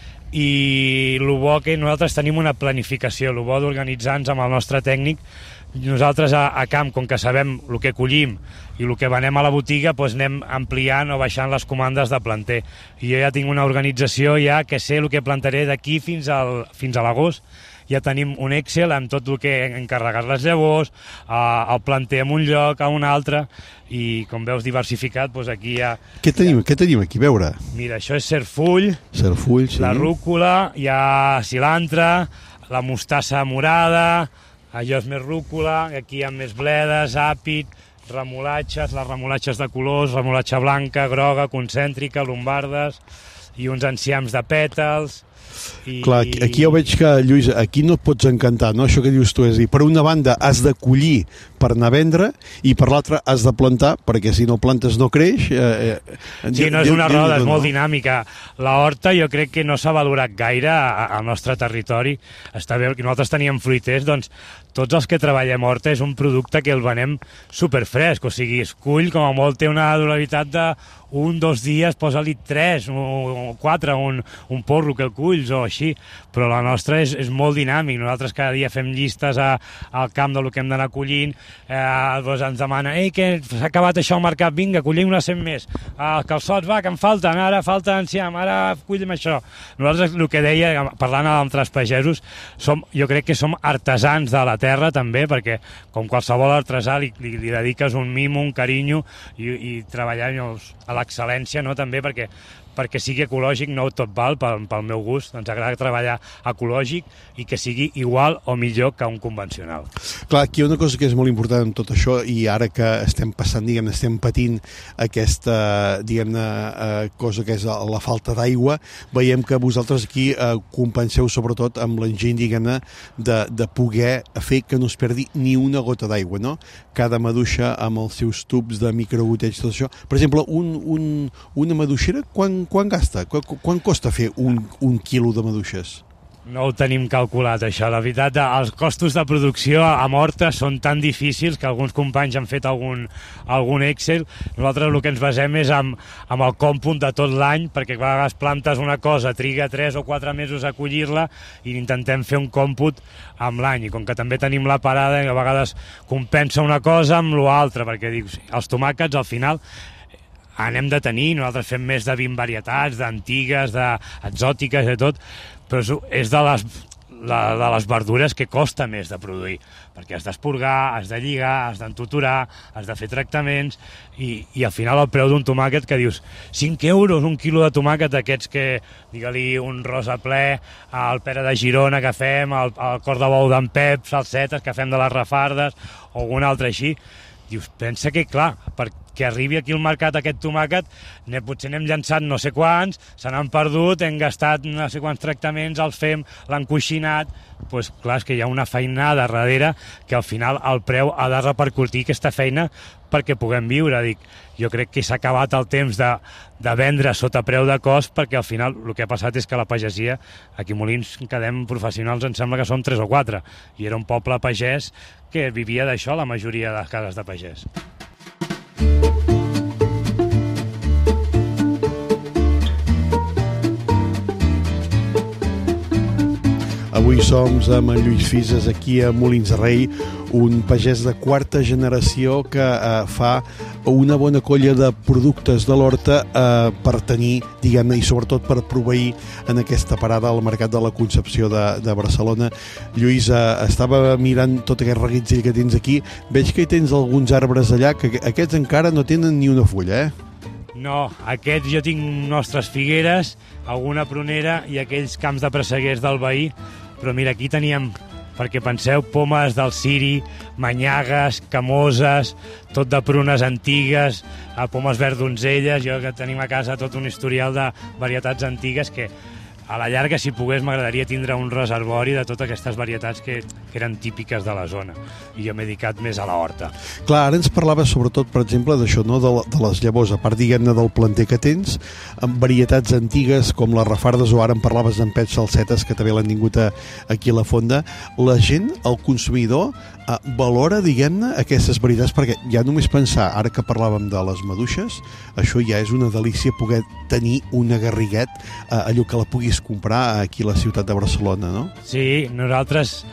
i el bo que nosaltres tenim una planificació, el bo d'organitzar-nos amb el nostre tècnic. Nosaltres a, a camp, com que sabem el que collim i el que venem a la botiga, doncs anem ampliant o baixant les comandes de planter. I jo ja tinc una organització ja que sé el que plantaré d'aquí fins, al, fins a l'agost. Ja tenim un Excel amb tot el que encarregar les llavors, el planter en un lloc, a un altre, i com veus diversificat, doncs aquí hi ha... Què tenim, què tenim aquí, a veure? Mira, això és cerfull, cerfull sí. La rúcula, hi ha cilantre, la mostassa morada, allò és més rúcula, aquí hi ha més bledes, àpid, remolatxes, les remolatxes de colors, remolatxa blanca, groga, concèntrica, lombardes, i uns enciams de pètals... I... Clar, aquí jo veig que, Lluís, aquí no et pots encantar, no? Això que dius tu és dir, per una banda has de collir per anar a vendre i per l'altra has de plantar, perquè si no plantes no creix. Eh, eh, sí, no és una roda, és molt dinàmica. La horta jo crec que no s'ha valorat gaire al nostre territori. Està bé, que nosaltres teníem fruiters, doncs tots els que treballem horta és un producte que el venem superfresc, o sigui, es cull, com a molt té una durabilitat de un, dos dies, posa-li tres o quatre, un, un porro que el culls o així, però la nostra és, és molt dinàmic. Nosaltres cada dia fem llistes a, al camp del que hem d'anar collint, eh, doncs ens demana, ei, que s'ha acabat això al mercat, vinga, collim una cent més, els calçots, va, que em falten, ara falta enciam, ara collem això. Nosaltres, el que deia, parlant amb altres pagesos, som, jo crec que som artesans de la terra també, perquè com qualsevol artesà li, li, li dediques un mimo, un carinyo i, i treballar a l'excel·lència, no? També perquè perquè sigui ecològic no tot val pel, pel meu gust. Ens agrada treballar ecològic i que sigui igual o millor que un convencional. Clar, aquí hi ha una cosa que és molt important en tot això, i ara que estem passant, diguem-ne, estem patint aquesta, diguem-ne, eh, cosa que és la falta d'aigua, veiem que vosaltres aquí eh, compenseu sobretot amb l'enginy, diguem-ne, de, de poder fer que no es perdi ni una gota d'aigua, no? Cada maduixa amb els seus tubs de microgoteig, tot això. Per exemple, un, un, una maduixera, quan Quan gasta? Quan, quan costa fer un, un quilo de maduixes? No ho tenim calculat, això. La veritat, els costos de producció a Horta són tan difícils que alguns companys han fet algun, algun Excel. Nosaltres el que ens basem és amb, amb el còmput de tot l'any, perquè a vegades plantes una cosa, triga tres o quatre mesos a collir-la i intentem fer un còmput amb l'any. I com que també tenim la parada, a vegades compensa una cosa amb l'altra, perquè dius, els tomàquets al final anem de tenir, nosaltres fem més de vint varietats, d'antigues, d'exòtiques, de tot, però és de les, la, de les verdures que costa més de produir, perquè has d'esporgar, has de lligar, has d'entuturar, has de fer tractaments, i, i al final el preu d'un tomàquet que dius cinc euros un quilo de tomàquet d'aquests que, digue-li, un rosa ple, el pera de Girona que fem, el, el cor de bou d'en Pep, salsetes que fem de les Rafardes, o algun altre així, dius, pensa que, clar, perquè que arribi aquí al mercat aquest tomàquet, ne, potser n'hem llançat no sé quants, se n'han perdut, hem gastat no sé quants tractaments, els fem, l'han coixinat, doncs clar, és que hi ha una feinada darrere que al final el preu ha de repercutir aquesta feina perquè puguem viure. Dic, jo crec que s'ha acabat el temps de, de vendre sota preu de cost, perquè al final el que ha passat és que la pagesia, aquí a Molins quedem professionals, em sembla que som tres o quatre, i era un poble pagès que vivia d'això, la majoria de les cases de pagès. Avui som amb en Lluís Fises aquí a Molins de Rei, un pagès de quarta generació que eh, fa una bona colla de productes de l'horta eh, per tenir, diguem-ne, i sobretot per proveir en aquesta parada al Mercat de la Concepció de, de Barcelona. Lluís, eh, estava mirant tot aquest reguitzell que tens aquí, veig que hi tens alguns arbres allà, que aquests encara no tenen ni una fulla, eh? No, aquests jo tinc nostres figueres, alguna prunera i aquells camps de presseguers del veí, però mira, aquí teníem, perquè penseu, pomes del ciri, manyagues, camoses, tot de prunes antigues, pomes verdonzelles, jo que tenim a casa tot un historial de varietats antigues que a la llarga, si pogués, m'agradaria tindre un reservori de totes aquestes varietats que, que eren típiques de la zona. I jo m'he dedicat més a la horta. Clar, ara ens parlaves sobretot, per exemple, d'això, no? de, de les llavors, a part, diguem-ne, del planter que tens, amb varietats antigues com les Rafardes, o ara em parlaves d'en Pep Salsetes, que també l'han tingut a, aquí a la fonda. La gent, el consumidor, eh, valora, diguem-ne, aquestes varietats, perquè ja només pensar, ara que parlàvem de les maduixes, això ja és una delícia poder tenir una garriguet, eh, allò que la puguis comprar aquí a la ciutat de Barcelona, no? Sí, nosaltres,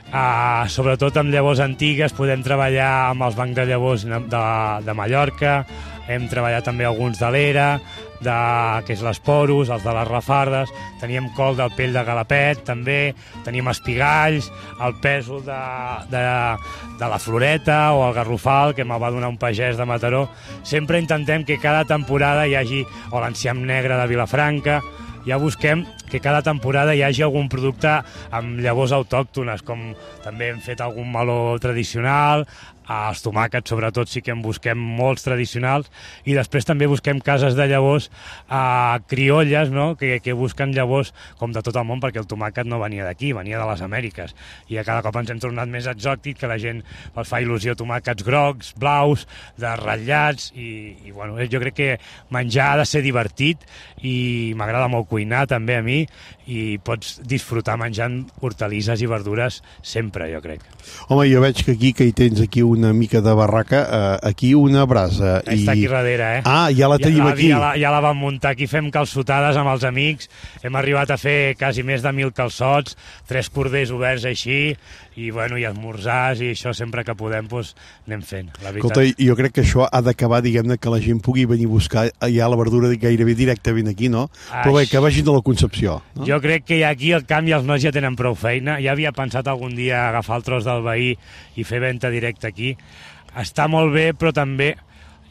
eh, sobretot amb llavors antigues, podem treballar amb els bancs de llavors de, de Mallorca, hem treballat també alguns de l'Era, de, que és les Porus, els de les Rafardes, teníem col del pell de Galapet, també, teníem espigalls, el pèsol de, de, de la Floreta o el garrofal, que me'l va donar un pagès de Mataró. Sempre intentem que cada temporada hi hagi, o l'enciam negre de Vilafranca, ja busquem que cada temporada hi hagi algun producte amb llavors autòctones, com també hem fet algun meló tradicional, els tomàquets sobretot sí que en busquem molts tradicionals, i després també busquem cases de llavors eh, criolles, no? que, que busquen llavors com de tot el món, perquè el tomàquet no venia d'aquí, venia de les Amèriques, i a cada cop ens hem tornat més exòtic, que la gent els fa il·lusió tomàquets grocs, blaus, de ratllats, i, i bueno, jo crec que menjar ha de ser divertit, i m'agrada molt cuinar també a mi, i pots disfrutar menjant hortalisses i verdures sempre, jo crec. Home, jo veig que aquí que hi tens aquí una mica de barraca, eh, aquí una brasa. I... Està aquí darrere, eh? Ah, ja la tenim ja, aquí. Ja la, ja la vam muntar, aquí fem calçotades amb els amics, hem arribat a fer quasi més de mil calçots, tres corders oberts així, i bueno, i esmorzars, i això sempre que podem, doncs, anem fent, la veritat. Escolta, jo crec que això ha d'acabar, diguem-ne, que la gent pugui venir a buscar ja la verdura gairebé directament aquí, no? Ai. Però bé, que vagin a la Concepció, no? Jo crec que aquí, al canvi, els nois ja tenen prou feina. Ja havia pensat algun dia agafar el tros del veí i fer venda directa aquí. Està molt bé, però també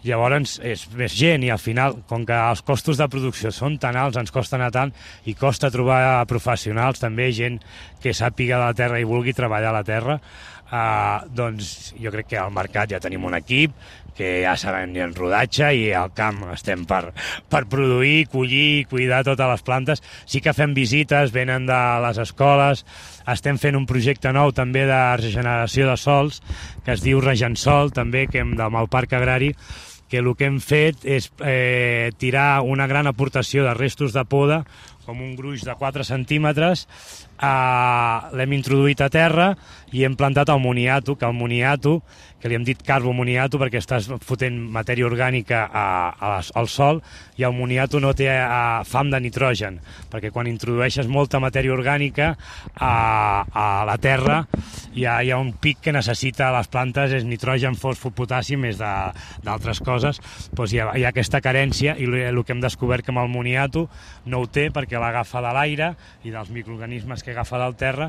Llavors és més gent i al final, com que els costos de producció són tan alts, ens costa anar tant i costa trobar professionals, també gent que sàpiga de la terra i vulgui treballar a la terra, eh, doncs jo crec que al mercat ja tenim un equip que ja saben en rodatge i al camp estem per, per produir, collir i cuidar totes les plantes. Sí que fem visites, venen de les escoles, estem fent un projecte nou també de regeneració de sols que es diu Regensol, també, que hem del Parc Agrari, que el que hem fet és eh, tirar una gran aportació de restos de poda, com un gruix de quatre centímetres, eh, l'hem introduït a terra i hem plantat el moniato, que el moniato, que li hem dit carbomoniato perquè estàs fotent matèria orgànica a, a, al sol, i el moniato no té a, fam de nitrogen, perquè quan introdueixes molta matèria orgànica a, a la terra hi ha, hi ha un pic que necessita les plantes, és nitrogen, fòsfor, potassi, més d'altres coses, doncs hi ha, hi ha aquesta carència, i el que hem descobert que amb el moniato no ho té perquè l'agafa de l'aire i dels microorganismes que agafa del terra,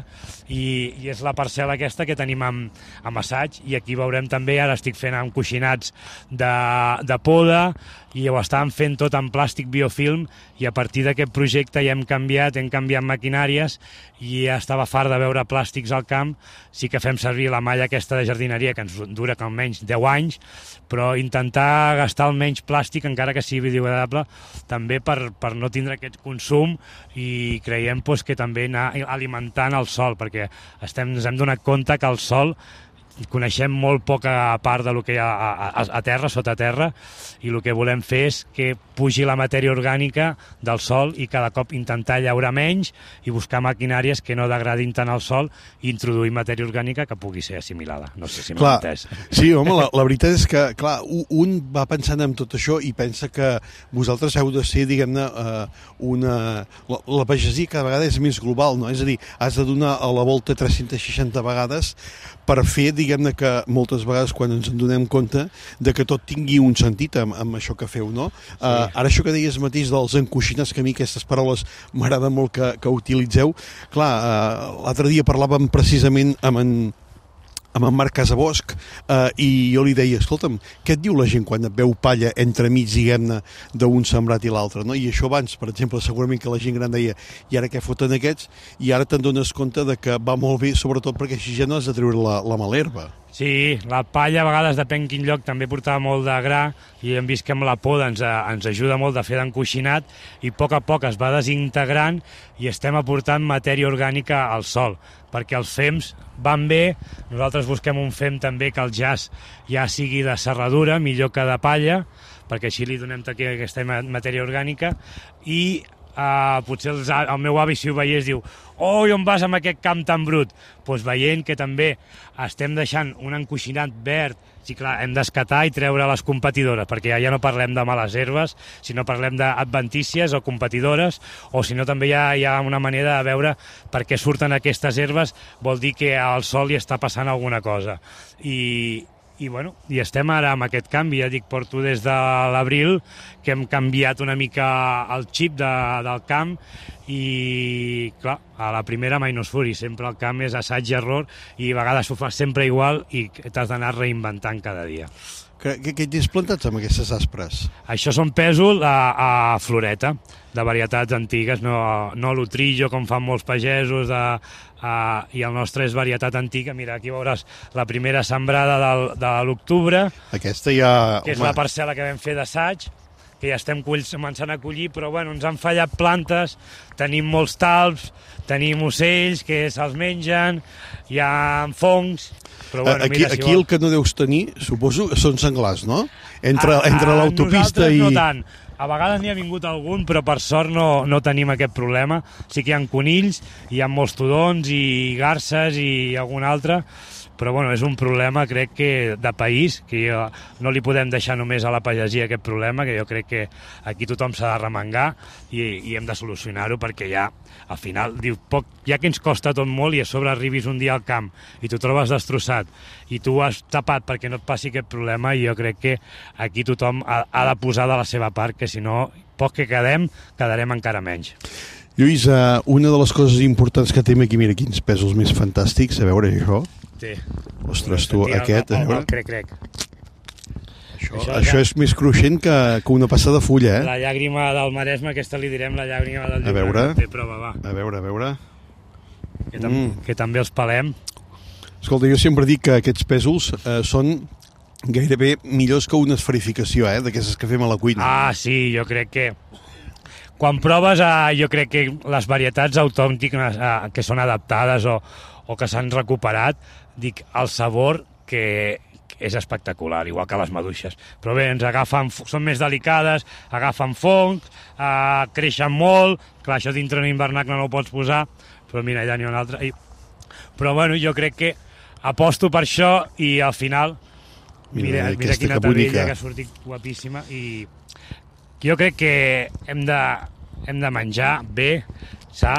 i, i és la parcel·la aquesta que tenim amb, amb assaig, i aquí veurem també, ara estic fent encoixinats de, de poda, i ho estàvem fent tot en plàstic biofilm, i a partir d'aquest projecte ja hem canviat, hem canviat maquinàries, i ja estava fart de veure plàstics al camp. Sí que fem servir la malla aquesta de jardineria, que ens dura que almenys deu anys, però intentar gastar el menys plàstic, encara que sigui biodegradable, també per, per no tindre aquest consum, i creiem pues, que també anar alimentant el sol, perquè estem, ens hem donat compte que el sol coneixem molt poca part del que hi ha a, a, a terra, sota terra, i el que volem fer és que pugi la matèria orgànica del sol i cada cop intentar llaurar menys i buscar maquinàries que no degradin tant el sol i introduir matèria orgànica que pugui ser assimilada. No sé si m'he entès. Sí, home, la, la veritat és que, clar, un va pensant en tot això i pensa que vosaltres heu de ser, diguem-ne, uh, una... La, la pagesia cada vegada és més global, no? És a dir, has de donar a la volta tres-centes seixanta vegades per fer, diguem-ne, que moltes vegades quan ens en donem compte de que tot tingui un sentit amb, amb això que feu, no? Sí. Uh, ara això que deies mateix dels encoixinats, que a mi aquestes paraules m'agrada molt que, que utilitzeu. Clar, uh, l'altre dia parlàvem precisament amb en amb en Marc Casabosc, eh, i jo li deia, escolta'm, què et diu la gent quan et veu palla entremig, diguem-ne, d'un sembrat i l'altre, no? I això abans, per exemple, segurament que la gent gran deia, i ara què foten aquests? I ara te'n dones compte de que va molt bé, sobretot perquè així ja no has de treure la, la mala herba. Sí, la palla a vegades depèn quin lloc també portava molt de gra, i hem vist que amb la poda ens, ens ajuda molt de fer d'encoixinat, i a poc a poc es va desintegrant i estem aportant matèria orgànica al sol, perquè els fems van bé. Nosaltres busquem un fem també que el jaç ja sigui de serradura, millor que de palla, perquè així li donem aquesta matèria orgànica, i Uh, potser els, el meu avi, si ho veiés, diu oh, i on vas amb aquest camp tan brut? Doncs pues veient que també estem deixant un encoixinat verd, sí, clar, hem d'escatar i treure les competidores, perquè ja, ja no parlem de males herbes, sinó parlem d'adventícies o competidores, o si no també hi ha, hi ha una manera de veure per què surten aquestes herbes, vol dir que al sol hi està passant alguna cosa. I, i, bueno, i estem ara amb aquest canvi, ja dic, porto des de l'abril que hem canviat una mica el xip de, del camp, i clar, a la primera mai no es furi, sempre el camp és assaig i error, i a vegades ho fas sempre igual i t'has d'anar reinventant cada dia. Què, què, què tens plantats amb aquestes aspres? Això són pèsol a, a floreta, de varietats antigues, no, no l'utrillo com fan molts pagesos, de, a, i el nostre és varietat antiga. Mira, aquí veuràs la primera sembrada del, de l'octubre, aquesta ja... que és home, la parcel·la que vam fer d'assaig, que ja estem començant a collir, però bueno, ens han fallat plantes, tenim molts talps, tenim ocells que se'ls mengen, hi ha fongs, però bueno, aquí, mira, si aquí vol... el que no deus tenir, suposo, són senglars, no? Entre, a, entre l'autopista i... no tant. A vegades n'hi ha vingut algun, però per sort no, no tenim aquest problema. Sí que hi ha conills, hi ha molts tudons i garces i algun altre, però bueno, és un problema, crec que de país, que jo, no li podem deixar només a la pagesia aquest problema, que jo crec que aquí tothom s'ha de remengar i, i hem de solucionar-ho, perquè ja, al final, diu, poc, ja que ens costa tot molt i a sobre arribis un dia al camp i t'ho trobes destrossat i tu has tapat perquè no et passi aquest problema, i jo crec que aquí tothom ha, ha de posar de la seva part, que si no, poc que quedem, quedarem encara menys. Lluís, uh, una de les coses importants que tenim aquí, mira quins pèsols més fantàstics, a veure això. Sí. Ostres, tu, aquest... El, el, el crec, crec. Això Això, això, això és més cruixent que, que una passa de fulla, eh? La llàgrima del Maresme, aquesta li direm la llàgrima del a veure, Té prova, va. A veure, a veure... Que, tam mm. que també els pelem. Escolta, jo sempre dic que aquests pèsols eh, són gairebé millors que una esferificació, eh, d'aquestes que fem a la cuina. Ah, sí, jo crec que... Quan proves, eh, jo crec que les varietats autòntiques eh, que són adaptades o, o que s'han recuperat, dic, el sabor que, que és espectacular, igual que les maduixes. Però bé, ens agafen, són més delicades, agafen fongs, eh, creixen molt, clar, això dintre d'un hivernacle no ho pots posar, però mira, allà n'hi ha un altre. I... Però bueno, jo crec que aposto per això i al final, mira, mira, mira quina tabella que ha sortit guapíssima i jo crec que hem de, hem de menjar bé, sa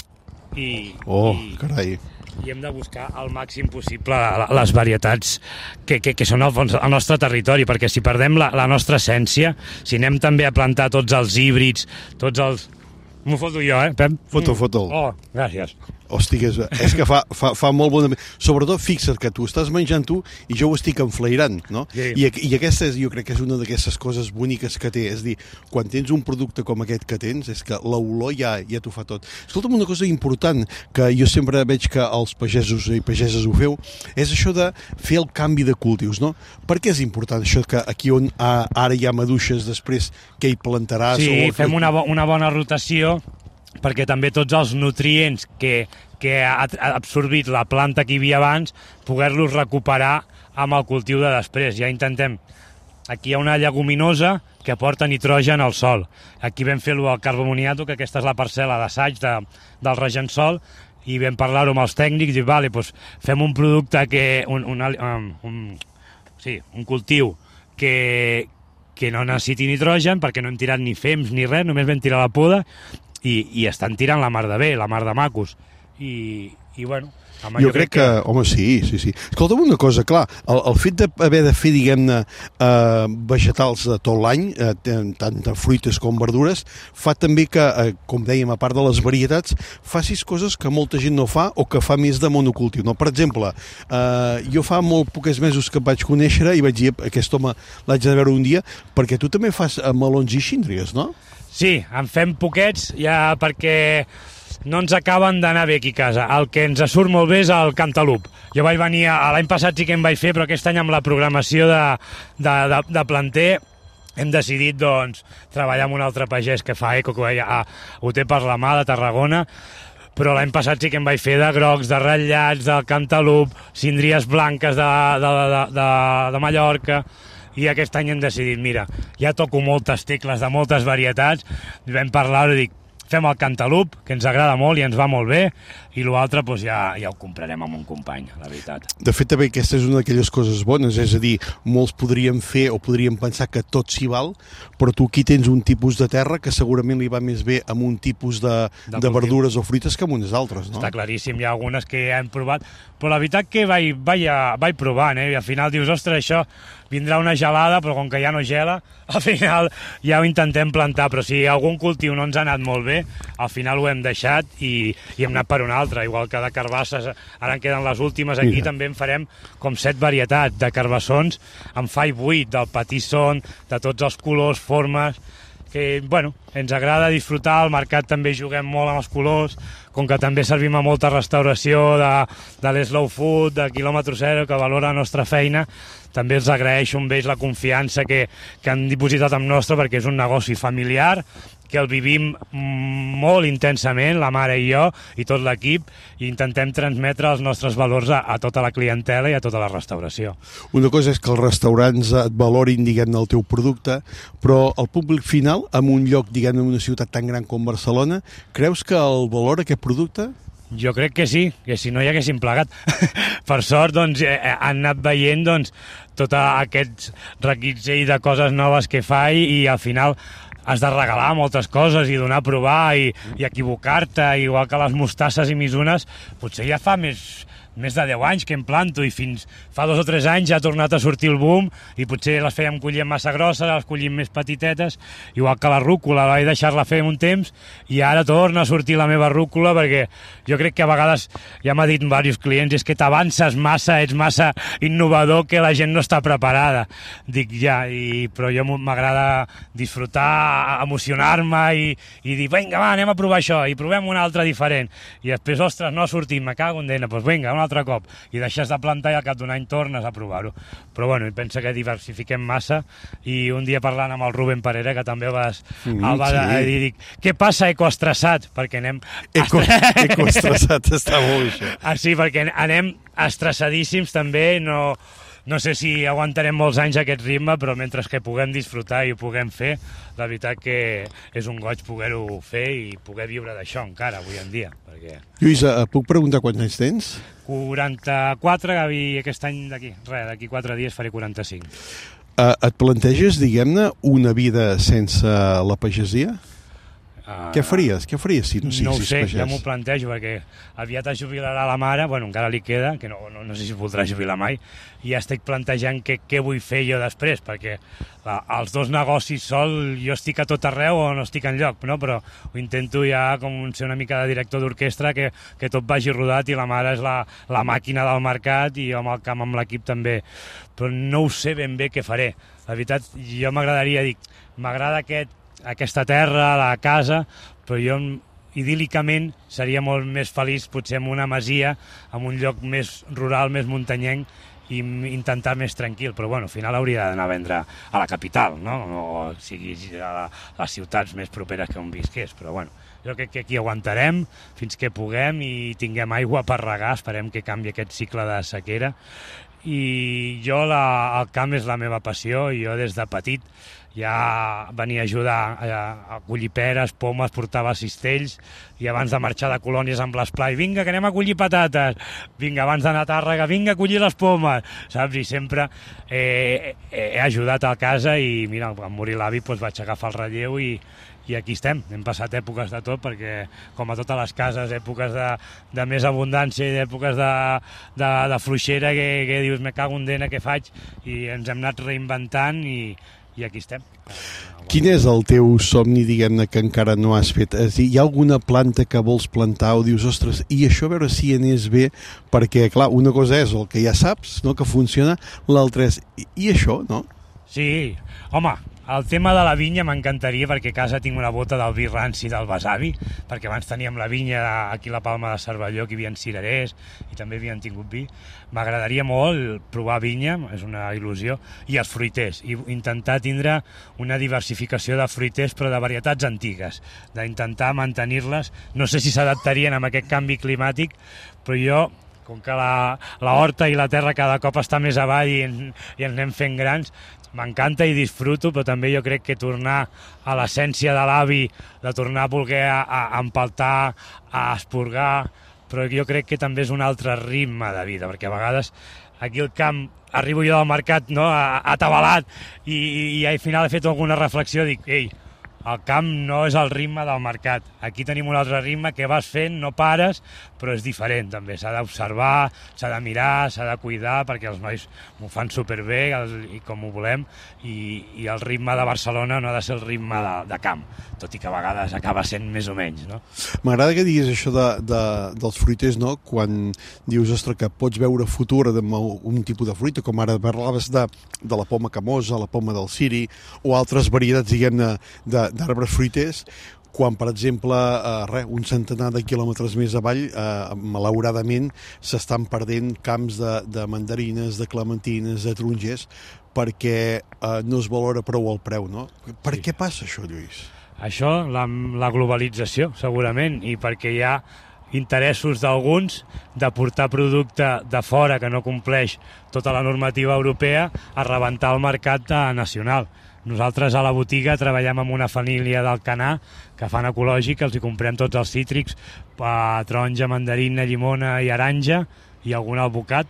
i... Oh, i, carai! I hem de buscar al màxim possible les varietats que, que, que són al fons al nostre territori, perquè si perdem la, la nostra essència, si anem també a plantar tots els híbrids, tots els... M'ho foto jo, eh, Pep? Foto, foto. Oh, gràcies. Hosti, és, és que fa, fa, fa molt bona... Sobretot, fixa't que tu estàs menjant tu i jo ho estic enflairant, no? Sí. I, I aquesta és, jo crec que és una d'aquestes coses boniques que té. És dir, quan tens un producte com aquest que tens, és que l'olor ja, ja t'ho fa tot. Escolta'm, una cosa important que jo sempre veig que els pagesos i pageses ho feu, és això de fer el canvi de cultius, no? Per què és important això que aquí on ha, ara hi ha maduixes, després què hi plantaràs? Sí, o... fem una, bo una bona rotació, perquè també tots els nutrients que, que ha absorbit la planta que hi havia abans, poder-los recuperar amb el cultiu de després. Ja intentem... Aquí hi ha una lleguminosa que aporta nitrogen al sol. Aquí vam fer el carbamoniato, que aquesta és la parcel·la d'assaig de, del Regencol, i vam parlar-ho amb els tècnics i vale, doncs fem un producte que... Un, un, un, un, sí, un cultiu que, que no necessiti nitrogen, perquè no hem tirat ni fems ni res, només vam tirar la poda, I, i estan tirant la mar de bé, la mar de macos. I, i bueno... Home, jo, jo crec, crec que... que... Home, sí, sí, sí. Escolta'm una cosa, clar, el, el fet d'haver de fer, diguem-ne, eh, vegetals de tot l'any, eh, tant de fruites com verdures, fa també que, eh, com dèiem, a part de les varietats, facis coses que molta gent no fa o que fa més de monocultiu. No? Per exemple, eh, jo fa molt pocs mesos que et vaig conèixer i vaig dir, aquest home l'haig de veure un dia, perquè tu també fas melons i xíndries, no? Sí, en fem poquets, ja perquè no ens acaben d'anar bé aquí a casa. El que ens surt molt bé és el cantalup. Jo vaig venir, l'any passat sí que em vaig fer, però aquest any amb la programació de, de, de, de planter hem decidit, doncs, treballar amb un altre pagès que fa eco, que a, ho té per la mà, de Tarragona, però l'any passat sí que em vaig fer de grocs, de ratllats, de cantalup, síndries blanques de, de, de, de, de Mallorca, i aquest any hem decidit, mira, ja toco moltes tecles de moltes varietats, vam parlar-ho i dic, fem el cantalup, que ens agrada molt i ens va molt bé, i l'altre doncs, ja, ja ho comprarem amb un company, la veritat. De fet, també aquesta és una d'aquelles coses bones, és a dir, molts podríem fer o podríem pensar que tot s'hi val, però tu aquí tens un tipus de terra que segurament li va més bé amb un tipus de, de, de verdures o fruites que amb unes altres, no? Està claríssim, hi ha algunes que ja hem provat, però la veritat que vaig, vaig, vaig provant, eh? I al final dius, ostres, això vindrà una gelada, però com que ja no gela, al final ja ho intentem plantar, però si algun cultiu no ens ha anat molt bé, al final ho hem deixat i, i hem anat per un altre, igual que de carbasses, ara en queden les últimes, aquí Mira. També en farem com set varietats de carbassons, en fa vuit, del patisson, de tots els colors, formes, que, bueno, ens agrada disfrutar, al mercat també juguem molt amb els colors, com que també servim a molta restauració de, de l'slow food, de quilòmetre zero, que valora la nostra feina, també els agraeixo amb ells la confiança que, que han dipositat amb nostre, perquè és un negoci familiar, que el vivim molt intensament, la mare i jo, i tot l'equip, i intentem transmetre els nostres valors a, a tota la clientela i a tota la restauració. Una cosa és que els restaurants et valorin, diguem-ne, el teu producte, però el públic final, en un lloc, diguem-ne, en una ciutat tan gran com Barcelona, creus que el valora aquest producte? Jo crec que sí, que si no hi haguéssim plegat. Per sort, doncs, eh, han anat veient, doncs, tot aquest reguitzell de coses noves que fa i, i al final has de regalar moltes coses i donar a provar i, i equivocar-te, igual que les mostasses i misunes, potser ja fa més, més de deu anys que em planto i fins fa dos o tres anys ja ha tornat a sortir el boom i potser les fèiem collir massa grosses, les collim més petitetes, igual que la rúcula, vaig deixar-la fer un temps i ara torna a sortir la meva rúcula perquè jo crec que a vegades, ja m'ha dit diversos clients, és que t'avances massa, ets massa innovador que la gent no està preparada. Dic ja, i, però jo m'agrada disfrutar, emocionar-me i, i dir, vinga, va, anem a provar això i provem un altre diferent. I després, ostres, no ha sortit, me cago en dena, doncs vinga, un altre cop. I deixes de plantar i al cap d'un any tornes a provar-ho. Però bueno, pensa que diversifiquem massa i un dia parlant amb el Rubén Parera, que també vas, mm, el va sí. dir, dic, què passa ecoestressat? Perquè anem... Eco, ecoestressat, està molt això. Ah, sí, perquè anem estressadíssims també, no... No sé si aguantarem molts anys aquest ritme, però mentre que puguem disfrutar i ho puguem fer, la veritat que és un goig poder-ho fer i poder viure d'això encara avui en dia. Perquè... Lluïsa, puc preguntar quants anys tens? quaranta-quatre, i aquest any d'aquí, res, d'aquí quatre dies faré quaranta-cinc. Uh, et planteges, diguem-ne, una vida sense la pagesia? Uh, Què faries? Què faries si no No ho siguessis sé, pagès? ja m'ho plantejo, perquè aviat es jubilarà la mare, bueno, encara li queda, que no, no, no sé si voldrà jubilar mai, i ja estic plantejant què, què vull fer jo després, perquè la, els dos negocis sol, jo estic a tot arreu o no estic enlloc, no? Però ho intento ja com ser una mica de director d'orquestra, que, que tot vagi rodat i la mare és la, la màquina del mercat i jo amb el camp, amb l'equip també. Però no ho sé ben bé què faré. La veritat, jo m'agradaria dir, m'agrada aquest aquesta terra, la casa, però jo idíl·licament seria molt més feliç potser en una masia, en un lloc més rural, més muntanyenc i intentar més tranquil, però bueno, al final hauria d'anar a vendre a la capital, no? O sigui, a, la, a les ciutats més properes que on visqués, però bueno, jo crec que aquí aguantarem fins que puguem i tinguem aigua per regar, esperem que canvi aquest cicle de sequera. I jo, la, el camp és la meva passió, i jo des de petit ja venia a ajudar a, a collir peres, pomes, portava cistells, i abans de marxar de colònies amb l'esplai, vinga, que anem a collir patates, vinga, abans d'anar a Tàrrega, vinga, a collir les pomes, saps? I sempre eh, he ajudat a casa i, mira, quan morir l'avi doncs vaig agafar el relleu i, i aquí estem. Hem passat èpoques de tot, perquè, com a totes les cases, èpoques de, de més abundància i d'èpoques de, de, de fluixera que, que dius, me cago en dena, què faig? I ens hem anat reinventant i i aquí estem. Quin és el teu somni, diguem-ne, que encara no has fet? És a dir, hi ha alguna planta que vols plantar o dius, ostres, i això a veure si anés bé, perquè, clar, una cosa és el que ja saps, no?, que funciona, l'altra és, i, i això, no? Sí, home, el tema de la vinya m'encantaria, perquè a casa tinc una bota del vi ranci del besavi, perquè abans teníem la vinya aquí a la Palma de Cervelló, que hi havia cirerers i també havien tingut vi. M'agradaria molt provar vinya, és una il·lusió, i els fruiters, i intentar tindre una diversificació de fruiters, però de varietats antigues, d'intentar mantenir-les. No sé si s'adaptarien amb aquest canvi climàtic, però jo, com que la, la horta i la terra cada cop està més avall i, en, i ens anem fent grans, m'encanta i disfruto, però també jo crec que tornar a l'essència de l'avi, de tornar a voler a, a empaltar, a esporgar, però jo crec que també és un altre ritme de vida, perquè a vegades aquí al camp arribo jo del mercat, no?, atabalat, i, i al final he fet alguna reflexió, dic, ei, el camp no és el ritme del mercat. Aquí tenim un altre ritme que vas fent, no pares, però és diferent també. S'ha d'observar, s'ha de mirar, s'ha de cuidar, perquè els nois m'ho fan superbé el, i com ho volem, i, i el ritme de Barcelona no ha de ser el ritme de, de camp, tot i que a vegades acaba sent més o menys, no? M'agrada que diguis això de, de, dels fruiters, no?, quan dius, ostres, que pots veure futur amb un tipus de fruita, com ara parlaves de, de la poma camosa, la poma del ciri, o altres varietats, diguem-ne, de d'arbres fruiters, quan, per exemple, eh, res, un centenar de quilòmetres més avall, eh, malauradament, s'estan perdent camps de, de mandarines, de clementines, de tarongers, perquè eh, no es valora prou el preu, no? Per sí. Què passa això, Lluís? Això, la, la globalització, segurament, i perquè hi ha interessos d'alguns de portar producte de fora que no compleix tota la normativa europea a rebentar el mercat nacional. Nosaltres a la botiga treballem amb una família d'Alcanar que fan ecològic, els hi comprem tots els cítrics, taronja, mandarina, llimona i aranja i algun albocat,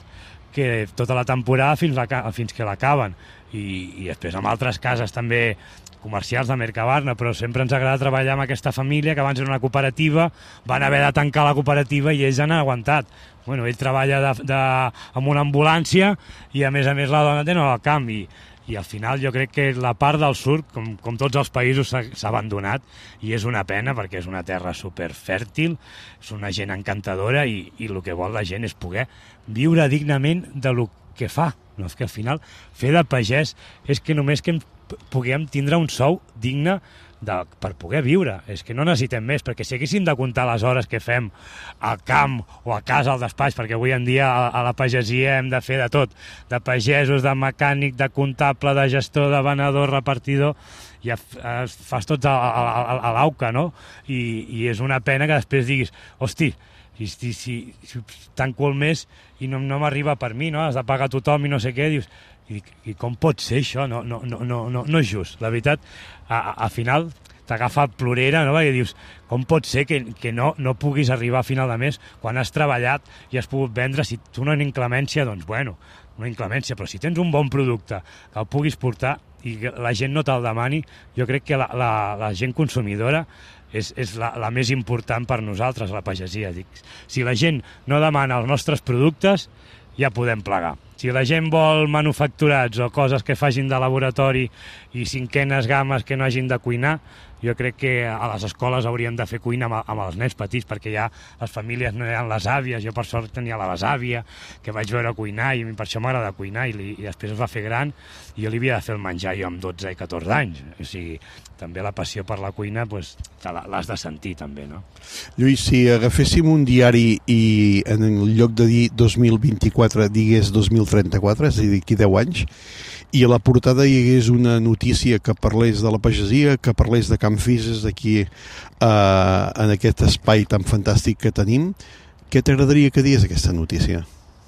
que tota la temporada fins, la, fins que l'acaben. I, I després amb altres cases també comercials de Mercabarna, però sempre ens agrada treballar amb aquesta família que abans era una cooperativa, van haver de tancar la cooperativa i ells han aguantat. Bueno, ell treballa de, de, amb una ambulància i a més a més la dona té al camp i, i al final jo crec que la part del sud, com, com tots els països, s'ha abandonat i és una pena perquè és una terra superfèrtil, és una gent encantadora i, i el que vol la gent és poder viure dignament de lo que fa. No? És que al final fer de pagès és que només que puguem tindre un sou digne de, per poder viure. És que no necessitem més, perquè si haguéssim de comptar les hores que fem al camp o a casa al despatx, perquè avui en dia a, a la pagesia hem de fer de tot, de pagesos, de mecànic, de comptable, de gestor, de venedor, repartidor, ja fas tots a, a, a, a l'auca, no? I, I és una pena que després diguis, hosti, si, si, si, si tanco el mes i no, no m'arriba per mi, no? Has de pagar tothom i no sé què, dius, i, i com pot ser això? No, no, no, no, no, no és just. La veritat, a, a, a final t'agafa plorera, no? Perquè dius, com pot ser que, que no, no puguis arribar a final de mes quan has treballat i has pogut vendre? Si tu no has inclemència, doncs bueno, una inclemència, però si tens un bon producte que el puguis portar i que la gent no te'l demani, jo crec que la, la, la gent consumidora és, és la, la més important per nosaltres, la pagesia. Dic, si la gent no demana els nostres productes, ja podem plegar. Si la gent vol manufacturats o coses que facin de laboratori i cinquenes games que no hagin de cuinar, jo crec que a les escoles hauríem de fer cuina amb, amb els nens petits, perquè ja les famílies no hi ha les àvies, jo per sort tenia la besàvia, que vaig veure cuinar i per això m'agrada cuinar, i, li, i després es va fer gran i jo li havia de fer el menjar jo amb dotze i catorze anys. O sigui, també la passió per la cuina pues, l'has de sentir també, no? Lluís, si agaféssim un diari i en lloc de dir dos mil vint-i-quatre digués dos mil trenta-quatre, és a dir, d'aquí deu anys, i a la portada hi hagués una notícia que parlés de la pagesia, que parlés de Can Fises aquí eh, en aquest espai tan fantàstic que tenim, què t'agradaria que digués aquesta notícia?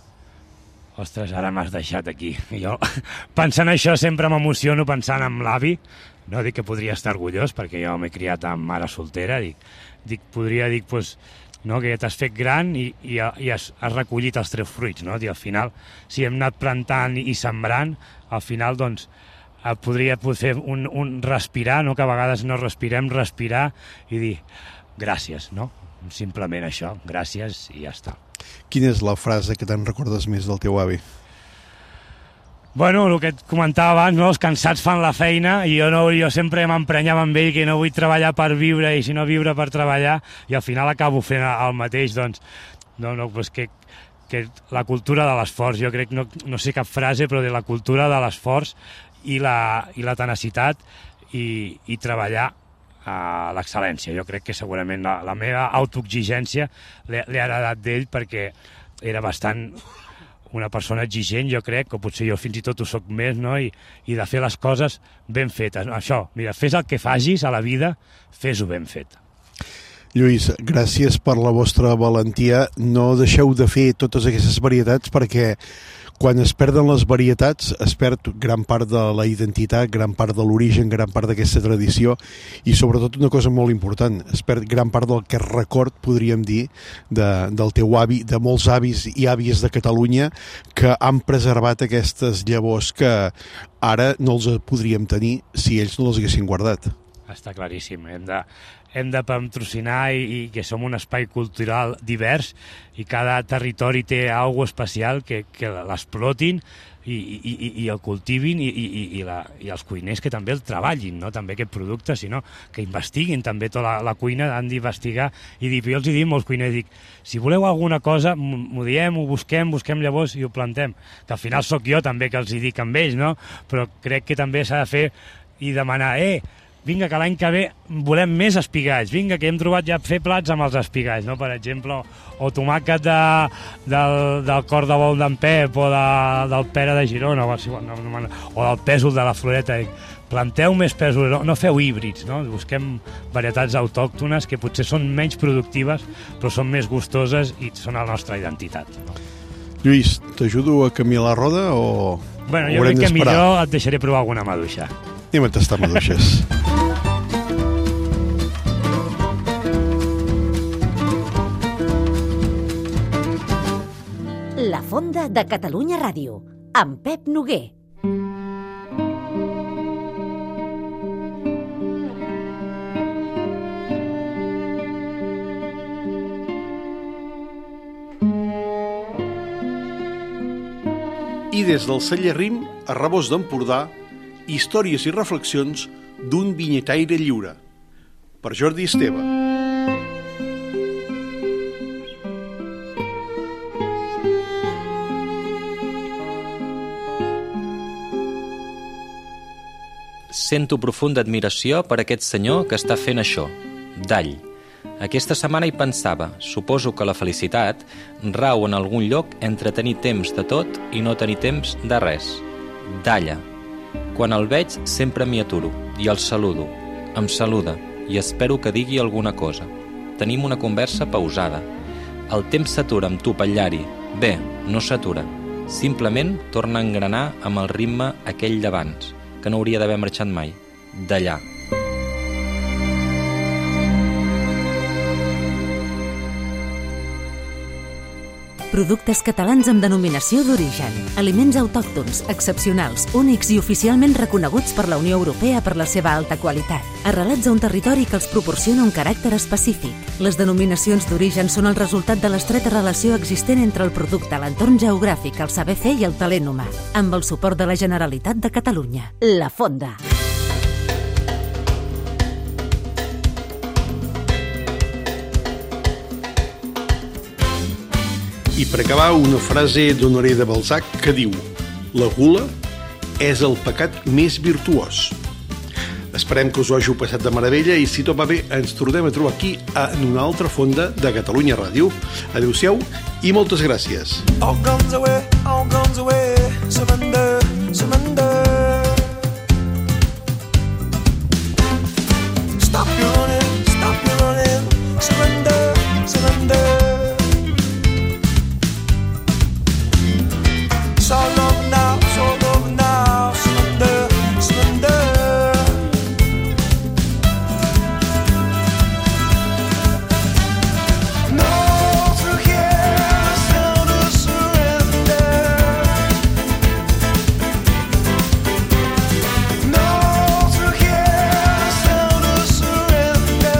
Ostres, ara m'has deixat aquí. Jo, pensant això, sempre m'emociono pensant en l'avi. No dic que podria estar orgullós, perquè jo m'he criat amb mare soltera. Dic, dic podria dir, pues, no, que ja t'has fet gran i, i, i has, has recollit els teus fruits, no? I al final, si hem anat plantant i sembrant, al final, doncs, podria fer un, un respirar, no? Que a vegades no respirem, respirar i dir gràcies, no? Simplement això, gràcies i ja està. Quina és la frase que te'n recordes més del teu avi? Bueno, el que et comentava abans, no? Els cansats fan la feina i jo, no, jo sempre m'emprenyava amb ell que no vull treballar per viure i si no viure per treballar, i al final acabo fent el mateix, doncs, no, no, pues que, que la cultura de l'esforç, jo crec, no, no sé cap frase, però de la cultura de l'esforç i la, i la tenacitat i, i treballar a l'excel·lència. Jo crec que segurament la, la meva autoexigència l'he heredat d'ell, perquè era bastant una persona exigent, jo crec, que potser jo fins i tot ho soc més, no? I, i de fer les coses ben fetes. Això, mira, fes el que facis a la vida, fes-ho ben fet. Lluís, gràcies per la vostra valentia. No deixeu de fer totes aquestes varietats, perquè quan es perden les varietats es perd gran part de la identitat, gran part de l'origen, gran part d'aquesta tradició i sobretot una cosa molt important, es perd gran part del que record, podríem dir, de, del teu avi, de molts avis i àvies de Catalunya que han preservat aquestes llavors que ara no els podríem tenir si ells no les haguessin guardat. Està claríssim, hem de, hem de patrocinar i, i que som un espai cultural divers i cada territori té alguna cosa especial que, que l'explotin i, i, i, i el cultivin i, i, i, la, i els cuiners que també el treballin, no? També aquest producte, sinó que investiguin també tota la, la cuina, han d'investigar i dir, jo els hi dic molts cuiners, dic, si voleu alguna cosa, m'ho diem, ho busquem, busquem llavors i ho plantem, que al final sóc jo també que els hi dic amb ells, no? Però crec que també s'ha de fer i demanar, eh, vinga, que l'any que ve volem més espigalls, vinga, que hem trobat ja fer plats amb els espigalls, no? Per exemple, o tomàquet de, del, del cor de bou d'en Pep o de, del pera de Girona o, no, no, o del pèsol de la Floreta. Planteu més pèsols, no, no feu híbrids, no? Busquem varietats autòctones que potser són menys productives però són més gustoses i són la nostra identitat, no? Lluís, t'ajudo a canviar la roda o bueno, jo crec que millor et deixaré provar alguna maduixa. Anem a tastar maduixes. La Fonda Fonda de Catalunya Ràdio, amb Pep Noguer. I des del celler Rim, a Rabós d'Empordà, històries i reflexions d'un vinyetaire lliure, per Jordi Esteve. Sento profunda admiració per aquest senyor que està fent això, Dall. Aquesta setmana hi pensava, suposo que la felicitat rau en algun lloc entre tenir temps de tot i no tenir temps de res. Dalla. Quan el veig sempre m'hi aturo i el saludo. Em saluda i espero que digui alguna cosa. Tenim una conversa pausada. El temps s'atura amb tu, Patllari. Bé, no s'atura. Simplement torna a engranar amb el ritme aquell d'abans, que no hauria d'haver marxat mai, d'allà. Productes catalans amb denominació d'origen. Aliments autòctons, excepcionals, únics i oficialment reconeguts per la Unió Europea per la seva alta qualitat. Arrelats a un territori que els proporciona un caràcter específic. Les denominacions d'origen són el resultat de l'estreta relació existent entre el producte, l'entorn geogràfic, el saber fer i el talent humà. Amb el suport de la Generalitat de Catalunya. La Fonda. I per acabar, una frase d'Honoré de Balzac que diu: la gula és el pecat més virtuós. Esperem que us ho hàgiu passat de meravella i si tot va bé ens tornem a trobar aquí en una altra fonda de Catalunya Ràdio. Adéu-siau i moltes gràcies. All guns away, all guns away, surrender, surrender. Stop your running, stop your running, surrender, surrender. It's all over now, it's all over now, surrender, surrender. No, through here, sound of surrender. No, through here, sound of surrender.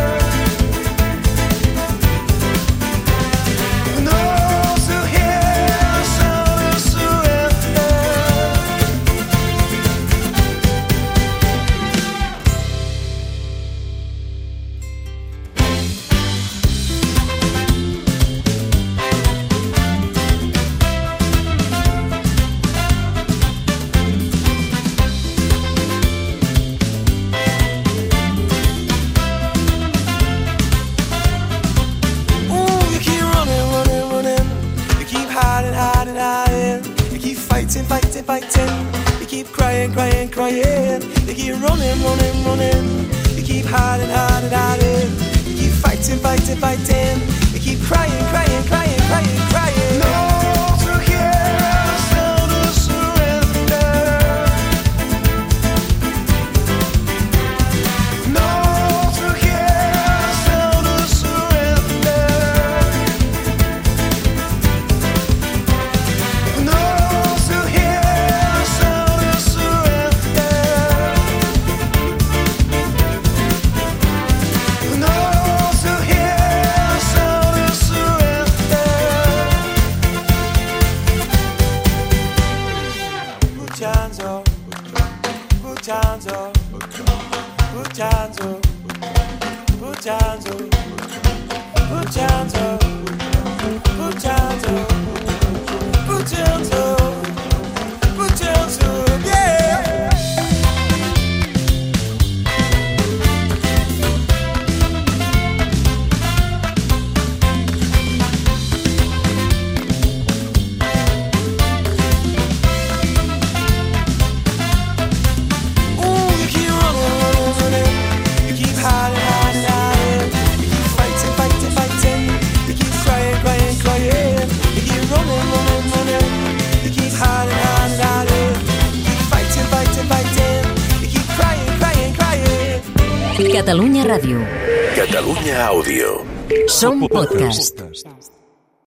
No, through here, sound of surrender. Ooh, you keep running, running, running. You keep hiding, hiding, hiding. You keep fighting, fighting, fighting. You keep crying, crying, crying. You keep running, running, running. You keep hiding, hiding, hiding. You keep fighting, fighting, fighting. You keep crying, crying, crying, crying, crying. No, through here, sound of surrender. No, through here, sound of surrender. No, through here, sound of surrender. No, through here, sound of surrender. Put your hands up, put your hands up, put your hands up, put your hands up, put your hands up, put your hands up, put your hands up, put your hands up, yeah. Ooh, you keep running, running, running. You keep hiding, hiding, hiding. You keep fighting, fighting, fighting. You keep crying, crying, crying. You keep running, running, running. You keep hiding, hiding, hiding. You keep fighting, fighting, fighting. You keep crying, crying, crying. Catalunya Ràdio. Catalunya Àudio. Som podcast.